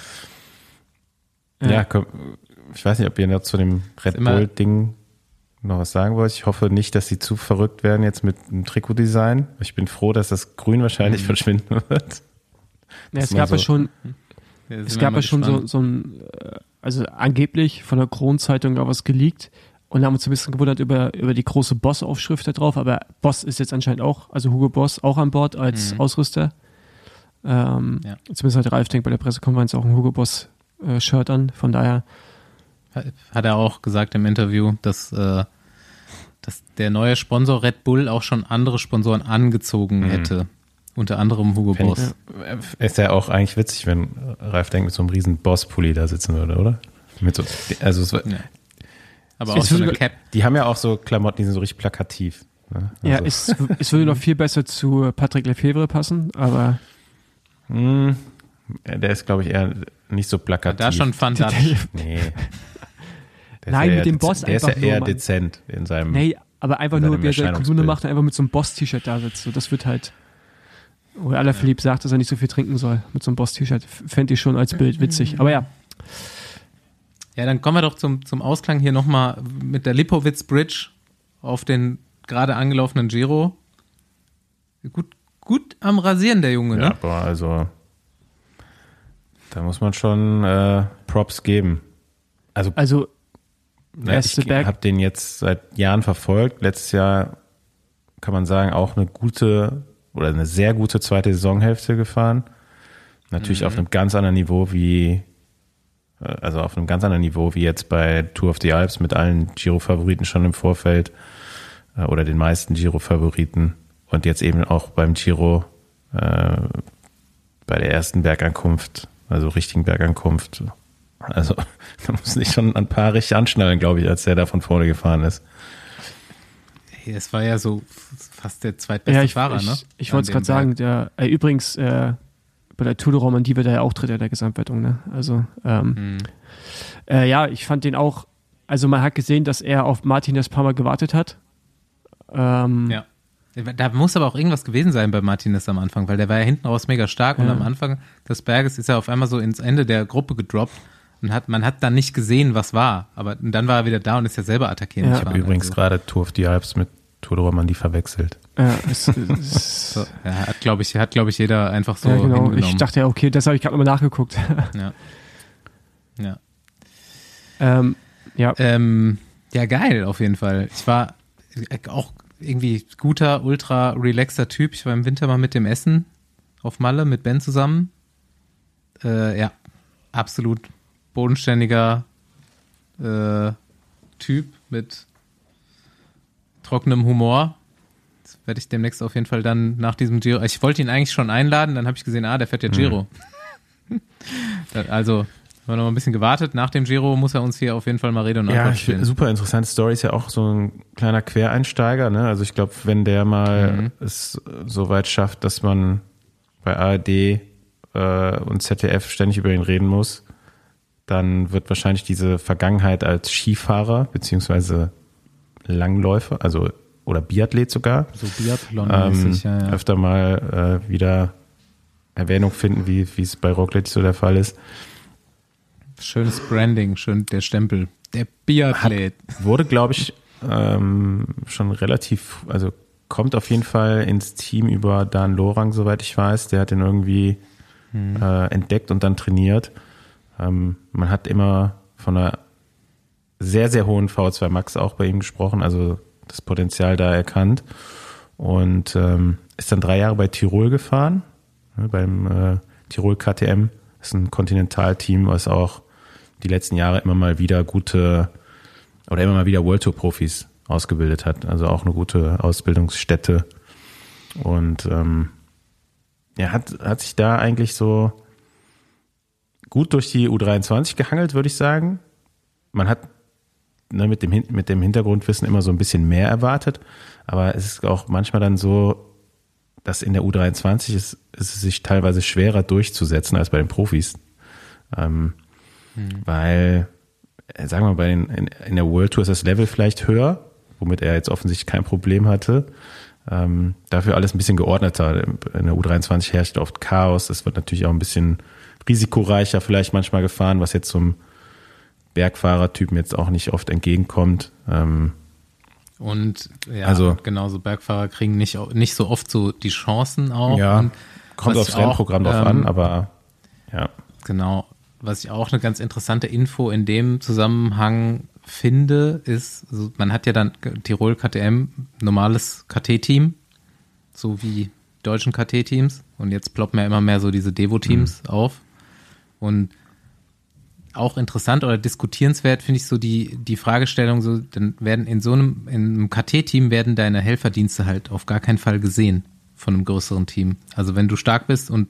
ja, ja komm, ich weiß nicht, ob ihr noch zu dem Red Bull-Ding noch was sagen wollt. Ich hoffe nicht, dass sie zu verrückt werden jetzt mit dem Trikotdesign. Ich bin froh, dass das Grün wahrscheinlich mhm. verschwinden wird. Ja, es gab so, ja schon, ja, es gab ja schon so, so ein, also angeblich von der Kron-Zeitung da was geleakt und haben uns ein bisschen gewundert über, über die große Boss-Aufschrift da drauf, aber Boss ist jetzt anscheinend auch, also Hugo Boss auch an Bord als mhm. Ausrüster. Ähm, ja. Zumindest hat Ralf Denk bei der Pressekonferenz auch ein Hugo Boss äh, Shirt an, von daher hat er auch gesagt im Interview, dass, äh, dass der neue Sponsor Red Bull auch schon andere Sponsoren angezogen mhm. hätte. Unter anderem Hugo Find Boss. Ich, ist ja auch eigentlich witzig, wenn Ralf Denk mit so einem riesen Boss-Pulli da sitzen würde, oder? Mit so, also es, ja. Aber auch so eine Cap. Die haben ja auch so Klamotten, die sind so richtig plakativ. Ne? Also. Ja, es, es würde noch viel besser zu Patrick Lefevre passen, aber hm, der ist, glaube ich, eher nicht so plakativ. Da schon fantastisch. Nee. Der Nein, ja mit dem Boss der einfach Der ist ja eher nur, dezent in seinem Nee, aber einfach nur, wie er seine Kolumne macht und einfach mit so einem Boss-T-Shirt da sitzt. So, das wird halt, wo Alaphilippe ja. sagt, dass er nicht so viel trinken soll. Mit so einem Boss-T-Shirt. Fände ich schon als Bild witzig. Aber ja. Ja, dann kommen wir doch zum, zum Ausklang hier nochmal mit der Lipowitz Bridge auf den gerade angelaufenen Giro. Gut, gut am Rasieren, der Junge, ja, ne? Boah, also da muss man schon äh, Props geben. Also, also ja, ich habe den jetzt seit Jahren verfolgt. Letztes Jahr kann man sagen, auch eine gute oder eine sehr gute zweite Saisonhälfte gefahren. Natürlich mhm. auf einem ganz anderen Niveau wie, also auf einem ganz anderen Niveau wie jetzt bei Tour of the Alps mit allen Giro-Favoriten schon im Vorfeld oder den meisten Giro-Favoriten und jetzt eben auch beim Giro äh, bei der ersten Bergankunft, also richtigen Bergankunft. Also man muss sich schon ein paar richtig anschnallen, glaube ich, als der da von vorne gefahren ist. Es war ja so fast der zweitbeste ja, ich, Fahrer, ich, ne? Ich wollte es gerade sagen, der, äh, übrigens äh, bei der Tour de Romandie wird er ja auch Dritter der Gesamtwertung, ne? Also ähm, hm. äh, ja, ich fand den auch, also man hat gesehen, dass er auf Martinez ein paar Mal gewartet hat. Ähm, ja. Da muss aber auch irgendwas gewesen sein bei Martinez am Anfang, weil der war ja hinten raus mega stark ja. und am Anfang des Berges ist er auf einmal so ins Ende der Gruppe gedroppt und hat, man hat dann nicht gesehen, was war, aber dann war er wieder da und ist ja selber attackieren. Ja. Ich habe übrigens also. gerade Tour of the Alps mit Tour de Romandie verwechselt. Ja, es, es so, ja, hat glaube ich, hat glaube ich jeder einfach so ja, genau. hingenommen. Ich dachte ja, okay, das habe ich gerade nochmal nachgeguckt. Ja. Ja. Ähm, ja. Ähm, ja, geil, auf jeden Fall. Ich war auch irgendwie guter, ultra relaxter Typ. Ich war im Winter mal mit dem Essen auf Malle mit Ben zusammen. Äh, ja, absolut bodenständiger äh, Typ mit trockenem Humor. Das werde ich demnächst auf jeden Fall dann nach diesem Giro. Ich wollte ihn eigentlich schon einladen, dann habe ich gesehen, ah, der fährt ja Giro. Mhm. Also haben wir noch mal ein bisschen gewartet. Nach dem Giro muss er uns hier auf jeden Fall mal Rede und Antwort stellen. Ja, super interessante Story. Ist ja auch so ein kleiner Quereinsteiger. Ne? Also ich glaube, wenn der mal mhm. es so weit schafft, dass man bei A R D äh, und Z D F ständig über ihn reden muss, dann wird wahrscheinlich diese Vergangenheit als Skifahrer beziehungsweise Langläufer, also oder Biathlet sogar, so Biathlon-mäßig, ähm, ja, ja. öfter mal äh, wieder Erwähnung finden, wie wie es bei Roglic so der Fall ist. Schönes Branding, schön der Stempel. Der Biathlet. Hat, wurde, glaube ich, ähm, schon relativ, also kommt auf jeden Fall ins Team über Dan Lorang, soweit ich weiß. Der hat den irgendwie hm. äh, entdeckt und dann trainiert. Ähm, man hat immer von einer sehr, sehr hohen V zwei Max auch bei ihm gesprochen, also das Potenzial da erkannt. Und ähm, ist dann drei Jahre bei Tirol gefahren, ne, beim äh, Tirol K T M. Das ist ein Kontinentalteam, was auch die letzten Jahre immer mal wieder gute oder immer mal wieder World Tour Profis ausgebildet hat. Also auch eine gute Ausbildungsstätte. Und ähm, ja, hat, hat sich da eigentlich so gut durch die U dreiundzwanzig gehangelt, würde ich sagen. Man hat ne, mit dem, mit dem Hintergrundwissen immer so ein bisschen mehr erwartet, aber es ist auch manchmal dann so, dass in der U dreiundzwanzig ist, ist es sich teilweise schwerer durchzusetzen als bei den Profis. Ähm, hm. Weil, sagen wir mal, bei den, in, in der World Tour ist das Level vielleicht höher, womit er jetzt offensichtlich kein Problem hatte. Ähm, dafür alles ein bisschen geordneter. In der U dreiundzwanzig herrscht oft Chaos. Es wird natürlich auch ein bisschen risikoreicher vielleicht manchmal gefahren, was jetzt zum Bergfahrertypen jetzt auch nicht oft entgegenkommt. Ähm, Und ja, also, genauso Bergfahrer kriegen nicht, nicht so oft so die Chancen auch. Ja, und kommt aufs Rennprogramm drauf ähm, an, aber ja. Genau. Was ich auch eine ganz interessante Info in dem Zusammenhang finde, ist, also man hat ja dann Tirol K T M, normales K T-Team, so wie deutschen K T-Teams. Und jetzt ploppen ja immer mehr so diese Devo-Teams mhm. auf. Und auch interessant oder diskutierenswert finde ich so die, die Fragestellung, so, dann werden in so einem, in einem K T-Team werden deine Helferdienste halt auf gar keinen Fall gesehen von einem größeren Team. Also wenn du stark bist und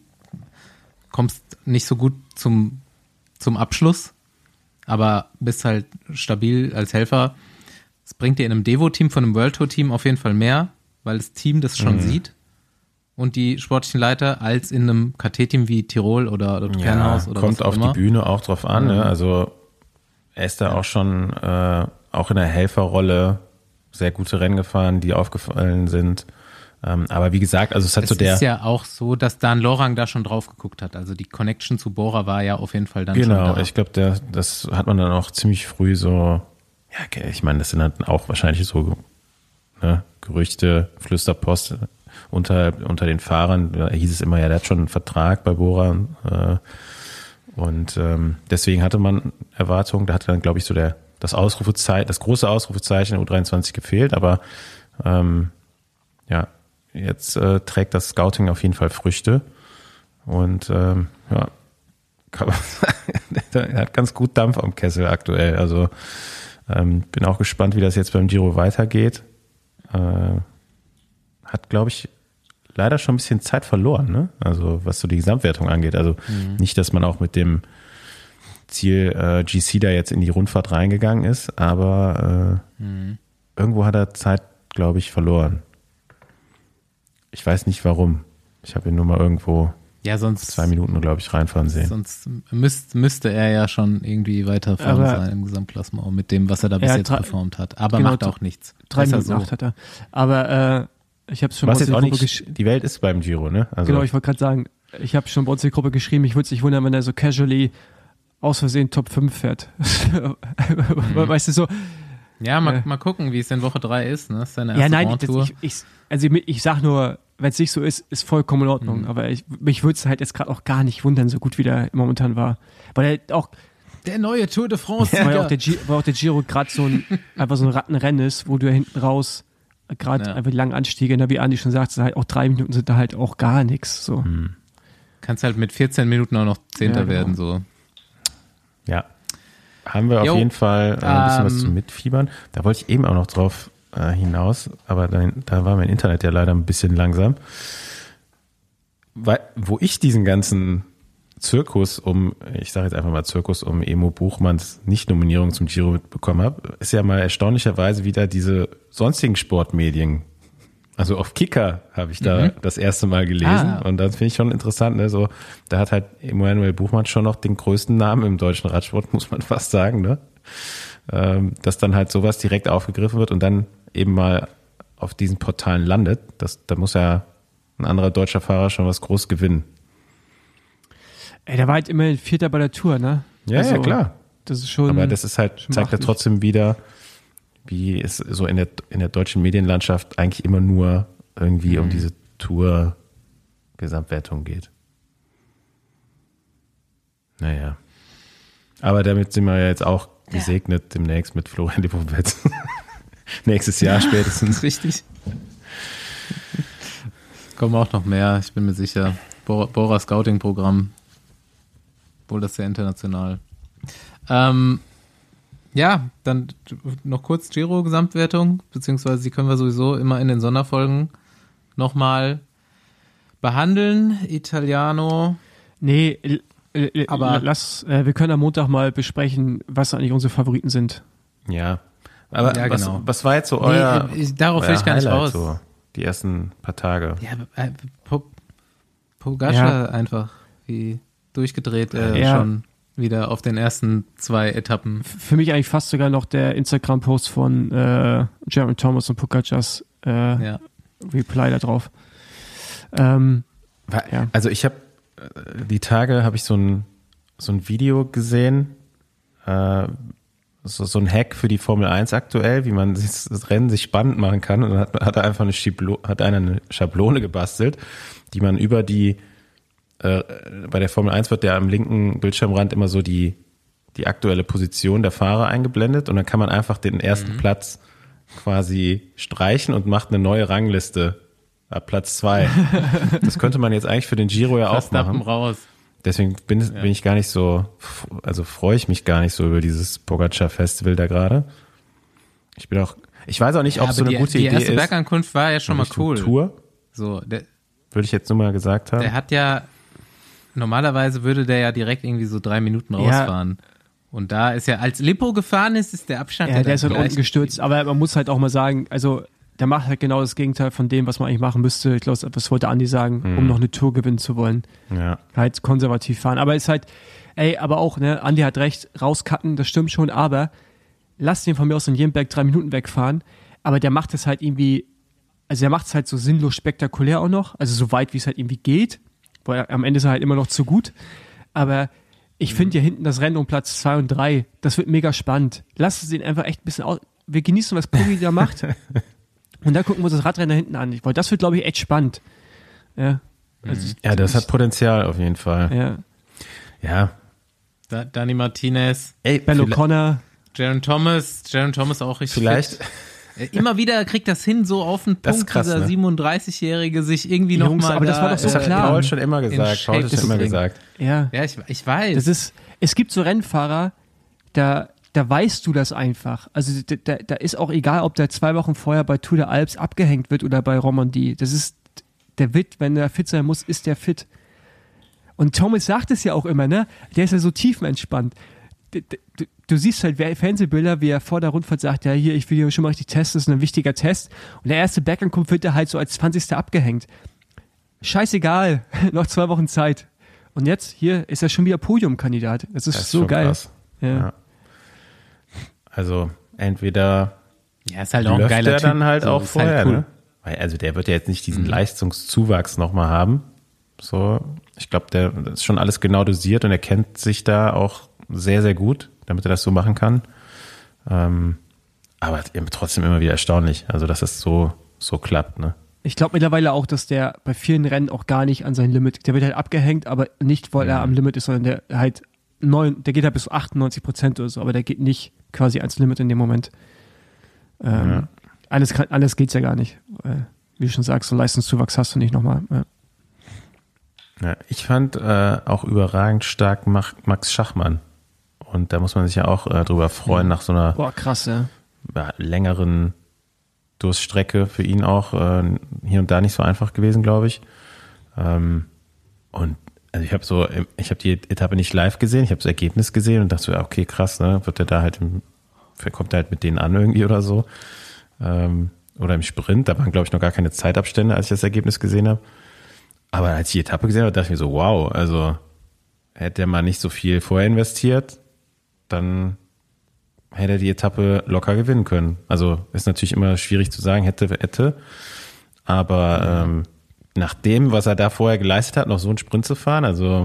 kommst nicht so gut zum, zum Abschluss, aber bist halt stabil als Helfer, es bringt dir in einem Devo-Team von einem World Tour-Team auf jeden Fall mehr, weil das Team das schon mhm. sieht und die sportlichen Leiter als in einem K T-Team wie Tirol oder, oder ja, Kernhaus oder kommt was auch auf immer. Die Bühne auch drauf an. Mhm. Ne? Also er ist da ja. auch schon äh, auch in der Helferrolle sehr gute Rennen gefahren, die aufgefallen sind. Ähm, aber wie gesagt, also es hat es so der... Es ist ja auch so, dass Dan Lorang da schon drauf geguckt hat. Also die Connection zu Bora war ja auf jeden Fall dann genau, schon da. Genau, ich glaube, das hat man dann auch ziemlich früh so... Ja, okay, ich meine, das sind dann auch wahrscheinlich so ne, Gerüchte, Flüsterpost unter, unter den Fahrern. Da hieß es immer, ja, der hat schon einen Vertrag bei Bora. Äh, und ähm, deswegen hatte man Erwartungen. Da hatte dann, glaube ich, so der das Ausrufezeichen, das große Ausrufezeichen der U dreiundzwanzig gefehlt. Aber ähm, ja, jetzt äh, trägt das Scouting auf jeden Fall Früchte. Und ähm, ja, kann man sagen, er hat ganz gut Dampf am Kessel aktuell. Also ähm, bin auch gespannt, wie das jetzt beim Giro weitergeht. Äh, hat, glaube ich, leider schon ein bisschen Zeit verloren, ne? Also was so die Gesamtwertung angeht. Also mhm. nicht, dass man auch mit dem Ziel äh, G C da jetzt in die Rundfahrt reingegangen ist, aber äh, mhm. irgendwo hat er Zeit, glaube ich, verloren. Ich weiß nicht warum. Ich habe ihn nur mal irgendwo ja, sonst, zwei Minuten, glaube ich, reinfahren sehen. Sonst müsst, müsste er ja schon irgendwie weiterfahren aber sein im Gesamtklassement mit dem, was er da bis jetzt drei, performt hat. Aber genau, macht auch nichts. Drei Minuten so. acht hat er. Aber äh, ich habe es schon was jetzt auch nicht, die Welt ist beim Giro, ne? Also genau, ich wollte gerade sagen, ich habe schon bei uns in die Gruppe geschrieben, ich würde es nicht wundern, wenn er so casually aus Versehen Top fünf fährt. mhm. Weißt du, so. Ja, mal, äh, mal gucken, wie es in Woche drei ist, ne? Das ist seine erste ja, nein, Grand Tour. Das, ich, ich, also ich, ich sag nur, wenn es nicht so ist, ist vollkommen in Ordnung. Mhm. Aber ich, mich würde es halt jetzt gerade auch gar nicht wundern, so gut wie der momentan war. Weil er auch der neue Tour de France, weil auch der, G, weil auch der Giro gerade so ein einfach so ein Rattenrennen ist, wo du ja hinten raus gerade ja. einfach die langen Anstiege, wie Andi schon sagt, halt auch drei Minuten sind da halt auch gar nichts. So. Mhm. Kannst halt mit vierzehn Minuten auch noch Zehnter ja, genau. werden. So. Ja. Haben wir jo. auf jeden Fall äh, ein bisschen ähm, was zu mitfiebern. Da wollte ich eben auch noch drauf äh, hinaus, aber dann, da war mein Internet ja leider ein bisschen langsam. Weil, wo ich diesen ganzen Zirkus um, ich sage jetzt einfach mal Zirkus um Emo Buchmanns Nicht-Nominierung zum Giro mitbekommen habe, ist ja mal erstaunlicherweise wieder diese sonstigen Sportmedien. Also auf Kicker habe ich da mhm. das erste Mal gelesen ah. und das finde ich schon interessant. Ne? So, da hat halt Emanuel Buchmann schon noch den größten Namen im deutschen Radsport, muss man fast sagen. Ne? Ähm, dass dann halt sowas direkt aufgegriffen wird und dann eben mal auf diesen Portalen landet. Das, da muss ja ein anderer deutscher Fahrer schon was groß gewinnen. Ey, der war halt immerhin Vierter bei der Tour, ne? Ja, also, ja, klar. Das ist schon. Aber das ist halt, zeigt ja trotzdem wieder, wie es so in der, in der deutschen Medienlandschaft eigentlich immer nur irgendwie mhm. um diese Tour-Gesamtwertung geht. Naja. Aber damit sind wir ja jetzt auch gesegnet ja. demnächst mit Florian Lipovets. Nächstes Jahr spätestens. Richtig. Kommen auch noch mehr, ich bin mir sicher. Bora, Bora Scouting-Programm. Wohl das sehr international. Ähm, ja, dann noch kurz Giro-Gesamtwertung, beziehungsweise die können wir sowieso immer in den Sonderfolgen nochmal behandeln. Italiano. Nee, l- l- Aber- lass, äh, wir können am Montag mal besprechen, was eigentlich unsere Favoriten sind. Ja. Aber Ja, was, genau. was war jetzt so euer, Nee, ich, darauf will euer ich gar nicht Highlight raus. so, die ersten paar Tage? Ja, äh, Po- Pogacar Ja. einfach wie durchgedreht äh, Ja. schon wieder auf den ersten zwei Etappen. F- Für mich eigentlich fast sogar noch der Instagram-Post von äh, Geraint Thomas und Pogacars äh, Ja. Reply da drauf. Ähm, War- Ja. Also ich habe die Tage habe ich so ein so ein Video gesehen, äh, so, so ein Hack für die Formel eins aktuell, wie man sich das Rennen sich spannend machen kann. Und dann hat, hat er einfach eine Schiblo, hat einer eine Schablone gebastelt, die man über die äh, bei der Formel eins wird ja am linken Bildschirmrand immer so die die aktuelle Position der Fahrer eingeblendet und dann kann man einfach den ersten Platz quasi streichen und macht eine neue Rangliste ab Platz zwei. Das könnte man jetzt eigentlich für den Giro ja auch Verstappen machen. raus. Deswegen bin, bin ich gar nicht so, also freue ich mich gar nicht so über dieses Pogacar-Festival da gerade. Ich bin auch, ich weiß auch nicht, ob Ja, so aber eine die, gute die Idee erste ist. Bergankunft war ja schon mal Richtung cool. Tour, So, der, würde ich jetzt nur mal gesagt haben. der hat ja, normalerweise würde der ja direkt irgendwie so drei Minuten Ja. rausfahren. Und da ist ja, als Lippo gefahren ist, ist der Abstand ja, der ist halt gleich unten gestürzt, aber man muss halt auch mal sagen, also der macht halt genau das Gegenteil von dem, was man eigentlich machen müsste. Ich glaube, das wollte Andi sagen, Mhm. um noch eine Tour gewinnen zu wollen. Ja. Halt konservativ fahren. Aber ist halt, ey, aber auch, ne, Andi hat recht, rauscutten, das stimmt schon, aber lass den von mir aus in Jemberg drei Minuten wegfahren, aber der macht es halt irgendwie, also der macht es halt so sinnlos spektakulär auch noch, also so weit, wie es halt irgendwie geht, weil am Ende ist er halt immer noch zu gut, aber ich finde ja hinten das Rennen um Platz zwei und drei, das wird mega spannend. Lass es den einfach echt ein bisschen aus, wir genießen, was Pogi da macht und dann gucken wir uns das Radrennen da hinten an, weil das wird, glaube ich, echt spannend. Ja, also ich- Ja, das hat Potenzial auf jeden Fall. ja. Ja. Da, Dani Martinez, Ey, Ben vielleicht- O'Connor, Jaron Thomas, Jaron Thomas auch richtig vielleicht, fit. Äh, Immer wieder kriegt das hin, so auf den Das ist Punkt, krass, dieser ne? siebenunddreißigjährige sich irgendwie Jungs, nochmal aber das war doch so das hat klar. Paul schon immer gesagt. Paul Shape hat schon ist immer das Ding. gesagt. ja. Ja, ich, ich weiß. Das ist, es gibt so Rennfahrer, da, da weißt du das einfach. Also da, da, da ist auch egal, ob der zwei Wochen vorher bei Tour de Alps abgehängt wird oder bei Romandie. Das ist, der wird, wenn er fit sein muss, ist der fit. Und Thomas sagt es ja auch immer, ne? Der ist ja so tiefenentspannt. Du, du, du siehst halt Fernsehbilder, wie er vor der Rundfahrt sagt, ja, hier, ich will hier schon mal richtig testen, das ist ein wichtiger Test. Und der erste Bergankunft wird er halt so als zwanzigster abgehängt. Scheißegal, noch zwei Wochen Zeit. Und jetzt, hier, ist er schon wieder Podiumkandidat. Das ist, Das ist so schon geil. krass. Ja. Ja. Also entweder ja, ist halt auch ein läuft geiler der Typ. dann halt So, auch ist vorher, halt cool. ne? Weil, also der wird ja jetzt nicht diesen Leistungszuwachs nochmal haben. So, ich glaube, der das ist schon alles genau dosiert und er kennt sich da auch sehr, sehr gut, damit er das so machen kann. Ähm, aber trotzdem immer wieder erstaunlich, also dass es so, so klappt, ne? Ich glaube mittlerweile auch, dass der bei vielen Rennen auch gar nicht an sein Limit, der wird halt abgehängt, aber nicht, weil er am Limit ist, sondern der halt neun, der geht halt bis zu achtundneunzig Prozent oder so, aber der geht nicht quasi ans Limit in dem Moment. Ähm, Ja. Anders, kann, anders geht's ja gar nicht. Weil, wie du schon sagst, so einen Leistungszuwachs hast du nicht nochmal. Ja. Ja, ich fand äh, auch überragend stark Mach, Max Schachmann. Und da muss man sich ja auch äh, drüber freuen, nach so einer Boah, krass, ja. ja, längeren Durststrecke für ihn auch äh, hier und da nicht so einfach gewesen, glaube ich. Ähm, und also ich habe so, ich habe die Etappe nicht live gesehen, ich habe das Ergebnis gesehen und dachte so, ja, okay, krass, ne, wird er da halt, im, kommt er halt mit denen an irgendwie oder so. Ähm, oder im Sprint, da waren, glaube ich, noch gar keine Zeitabstände, als ich das Ergebnis gesehen habe. Aber als ich die Etappe gesehen habe, dachte ich mir so, wow, also hätte er mal nicht so viel vorher investiert, dann hätte er die Etappe locker gewinnen können. Also ist natürlich immer schwierig zu sagen, hätte, hätte. Aber ähm, nach dem, was er da vorher geleistet hat, noch so einen Sprint zu fahren, also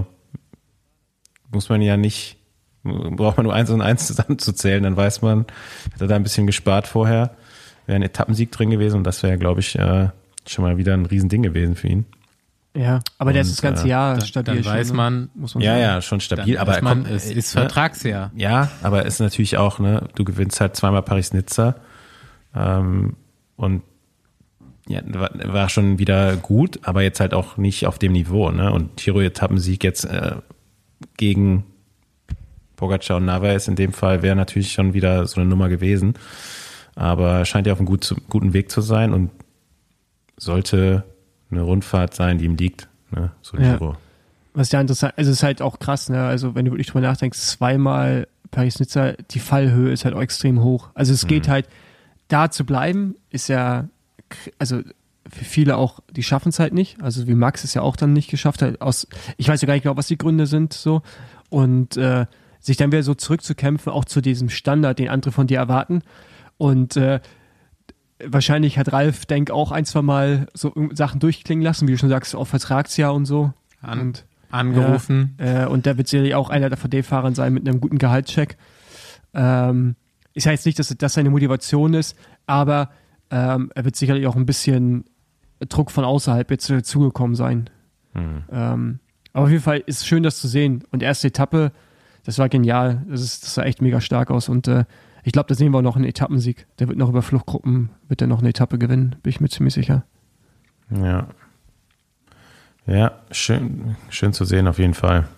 muss man ja nicht, braucht man nur eins und eins zusammenzuzählen, dann weiß man, hat er da ein bisschen gespart vorher, wäre ein Etappensieg drin gewesen und das wäre, glaube ich, äh, schon mal wieder ein Riesending gewesen für ihn. Ja, aber der ist Und, das ganze äh, Jahr Dann, stabil. dann weiß schon, ne? man, Muss man Ja, sagen. ja, schon stabil, dann aber weiß er man, kommt, es ist ne? Vertragsjahr. Ja, aber es ist natürlich auch, ne, du gewinnst halt zweimal Paris-Nizza ähm, und ja, war, war schon wieder gut, aber jetzt halt auch nicht auf dem Niveau, ne? Und Giro-Etappensieg jetzt äh, gegen Pogacar und Narvaez in dem Fall wäre natürlich schon wieder so eine Nummer gewesen. Aber scheint ja auf einem gut, guten Weg zu sein und sollte eine Rundfahrt sein, die ihm liegt. Ne? So ein Ja. Giro. Was ja interessant, also es ist halt auch krass, ne? Also wenn du wirklich drüber nachdenkst, zweimal Paris-Nizza, die Fallhöhe ist halt auch extrem hoch. Also es geht Mhm. halt, da zu bleiben, ist ja, also für viele auch, die schaffen es halt nicht. Also wie Max es ja auch dann nicht geschafft hat. Aus, ich weiß ja gar nicht genau, was die Gründe sind, so. Und äh, sich dann wieder so zurückzukämpfen, auch zu diesem Standard, den andere von dir erwarten. Und äh, wahrscheinlich hat Ralf Denk auch ein, zwei Mal so Sachen durchklingen lassen, wie du schon sagst, auf Vertragsjahr und so. An, Und angerufen. ja, äh, und der wird sicherlich auch einer der V D-Fahrern sein mit einem guten Gehaltscheck. Ähm, ist ja jetzt nicht, dass das seine Motivation ist, aber ähm, er wird sicherlich auch ein bisschen Druck von außerhalb jetzt äh, zugekommen sein. Mhm. Ähm, aber auf jeden Fall ist es schön, das zu sehen. Und erste Etappe, das war genial. Das, ist, das sah echt mega stark aus. Und äh, ich glaube, da sehen wir auch noch einen Etappensieg. Der wird noch über Fluchtgruppen, wird er noch eine Etappe gewinnen, bin ich mir ziemlich sicher. Ja. Ja, schön, schön zu sehen auf jeden Fall.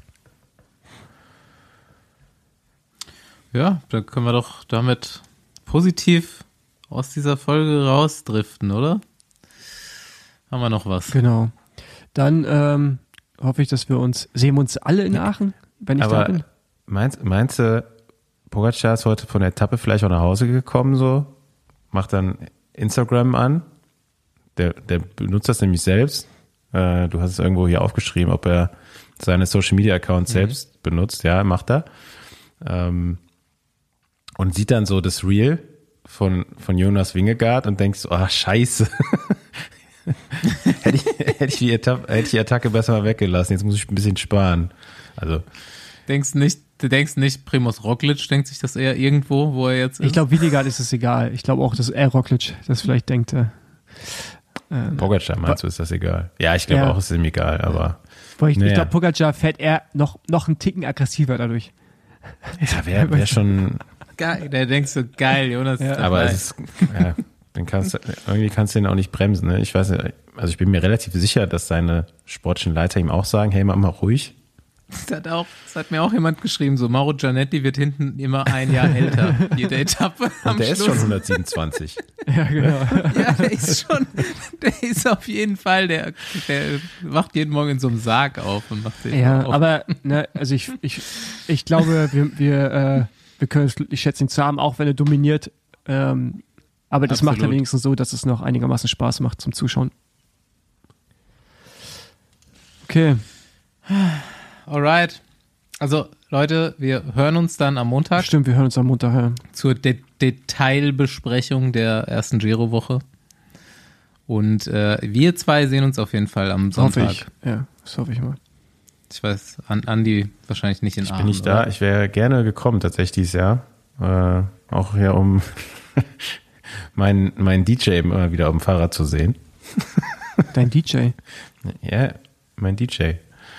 Ja, dann können wir doch damit positiv aus dieser Folge rausdriften, oder? Haben wir noch was? Genau. Dann ähm, hoffe ich, dass wir uns, sehen wir uns alle in Aachen, wenn ich da Aber bin. meinst, meinst du, Pogacar ist heute von der Etappe vielleicht auch nach Hause gekommen, so? Macht dann Instagram an. Der, der benutzt das nämlich selbst. Äh, du hast es irgendwo hier aufgeschrieben, ob er seine Social Media Accounts Mhm. selbst benutzt. Ja, macht er. Ähm, und sieht dann so das Reel von, von Jonas Vingegaard und denkst, oh, scheiße. hätte, ich, hätte, ich die Etappe, hätte ich die Attacke besser mal weggelassen. Jetzt muss ich ein bisschen sparen. Also, Denkst nicht, du denkst nicht, Primoz Roglic denkt sich das eher irgendwo, wo er jetzt ist? Ich glaube, Vingegaard ist es egal. Ich glaube auch, dass er Roglic das vielleicht denkt. Äh, äh, Pogacar meinst du, ist das egal? Ja, ich glaube Ja. auch, ist ihm egal, aber weil ich, ich naja. glaube, Pogacar fährt er noch, noch einen Ticken aggressiver dadurch. ja, wäre wär schon, Geil, der denkst so, geil, Jonas. ist aber dabei. es ist, ja, dann kannst du, irgendwie kannst du ihn auch nicht bremsen, ne? Ich weiß nicht, also ich bin mir relativ sicher, dass seine sportlichen Leiter ihm auch sagen, hey, mach mal ruhig. Das hat, auch, das hat mir auch jemand geschrieben, so Mauro Giannetti wird hinten immer ein Jahr älter, jede Etappe am Und der ist Schluss. schon hundertsiebenundzwanzig. Ja, genau. Ja, der ist schon, der ist auf jeden Fall, der, der wacht jeden Morgen in so einem Sarg auf und macht den Ja, auf. aber ne, also ich, ich, ich glaube, wir, wir, äh, wir können es glücklich schätzen, ihn zu haben, auch wenn er dominiert. Ähm, aber das macht er Absolut. wenigstens so, dass es noch einigermaßen Spaß macht zum Zuschauen. Okay. Alright. Also, Leute, wir hören uns dann am Montag Stimmt, wir hören uns am Montag. Ja. zur De Detailbesprechung der ersten Giro-Woche. Und äh, wir zwei sehen uns auf jeden Fall am Hoffe Sonntag. ich. Ja, das hoffe ich mal. Ich weiß, An Andi wahrscheinlich nicht in Ich Aachen. bin nicht da, oder? ich wäre gerne gekommen tatsächlich dieses Jahr. Äh, auch hier, um meinen mein D J immer wieder auf dem Fahrrad zu sehen. Dein D J. Ja, mein D J.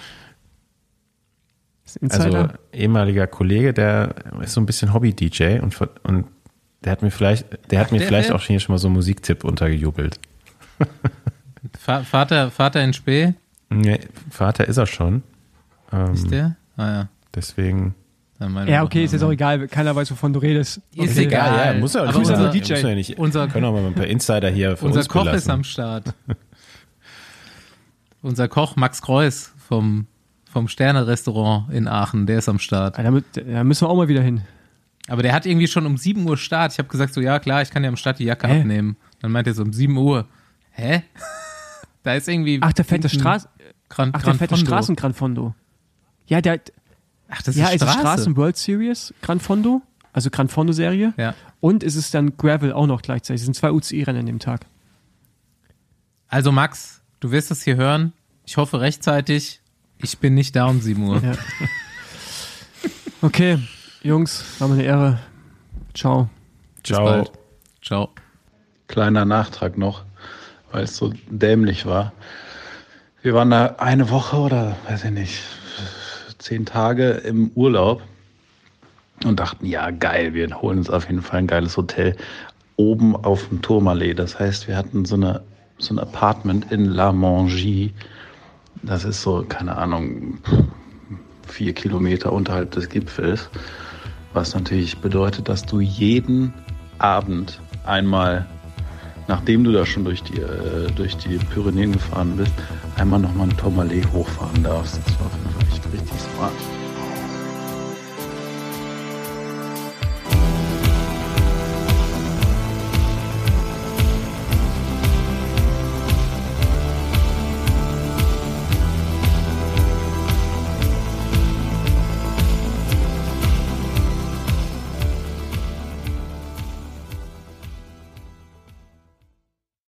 Ist Insider. Also ehemaliger Kollege, der ist so ein bisschen Hobby-D J und, und der hat mir vielleicht, der hat mir der vielleicht will? auch hier schon mal so einen Musiktipp untergejubelt. Va Vater, Vater in Spee, Nee, Vater ist er schon. Ähm, ist der? Ah ja. Deswegen. Dann meine ja, ich okay, noch ist jetzt mal. auch egal. Keiner weiß, wovon du redest. Ist Okay. egal. ja, muss ja, Aber muss ja, unser- muss ja nicht. unser- können auch mal ein paar Insider hier für Unser uns Koch belassen. ist am Start. Unser Koch Max Kreuz vom, vom Sterne-Restaurant in Aachen, der ist am Start. Ah, Da, mü- da müssen wir auch mal wieder hin. Aber der hat irgendwie schon um sieben Uhr Start. Ich habe gesagt so, ja klar, ich kann ja am Start die Jacke Hä? abnehmen. Dann meint er so um sieben Uhr. Hä? Da ist irgendwie... Ach, der fährt der Straße. Gran, Ach, der fährt der Gran Fondo. Straßen Gran Fondo. Ja, der Ach, das ja, ist es ist Straße. Straßen World Series Gran Fondo, also Gran Fondo Serie. Ja. Und es ist dann Gravel auch noch gleichzeitig. Es sind zwei U C I-Rennen an dem Tag. Also Max, du wirst es hier hören. Ich hoffe rechtzeitig. Ich bin nicht da um sieben Uhr. Ja. Okay, Jungs, war mir eine Ehre. Ciao. Ciao. bald. Ciao. Kleiner Nachtrag noch, weil es so dämlich war. Wir waren da eine Woche oder, weiß ich nicht, zehn Tage im Urlaub und dachten, ja geil, wir holen uns auf jeden Fall ein geiles Hotel oben auf dem Tourmalet. Das heißt, wir hatten so, eine, so ein Apartment in La Mangie. Das ist so, keine Ahnung, vier Kilometer unterhalb des Gipfels. Was natürlich bedeutet, dass du jeden Abend einmal, nachdem du da schon durch die, äh, durch die Pyrenäen gefahren bist, einmal nochmal ein Tourmalet hochfahren darfst. Das war auf jeden Fall echt richtig smart.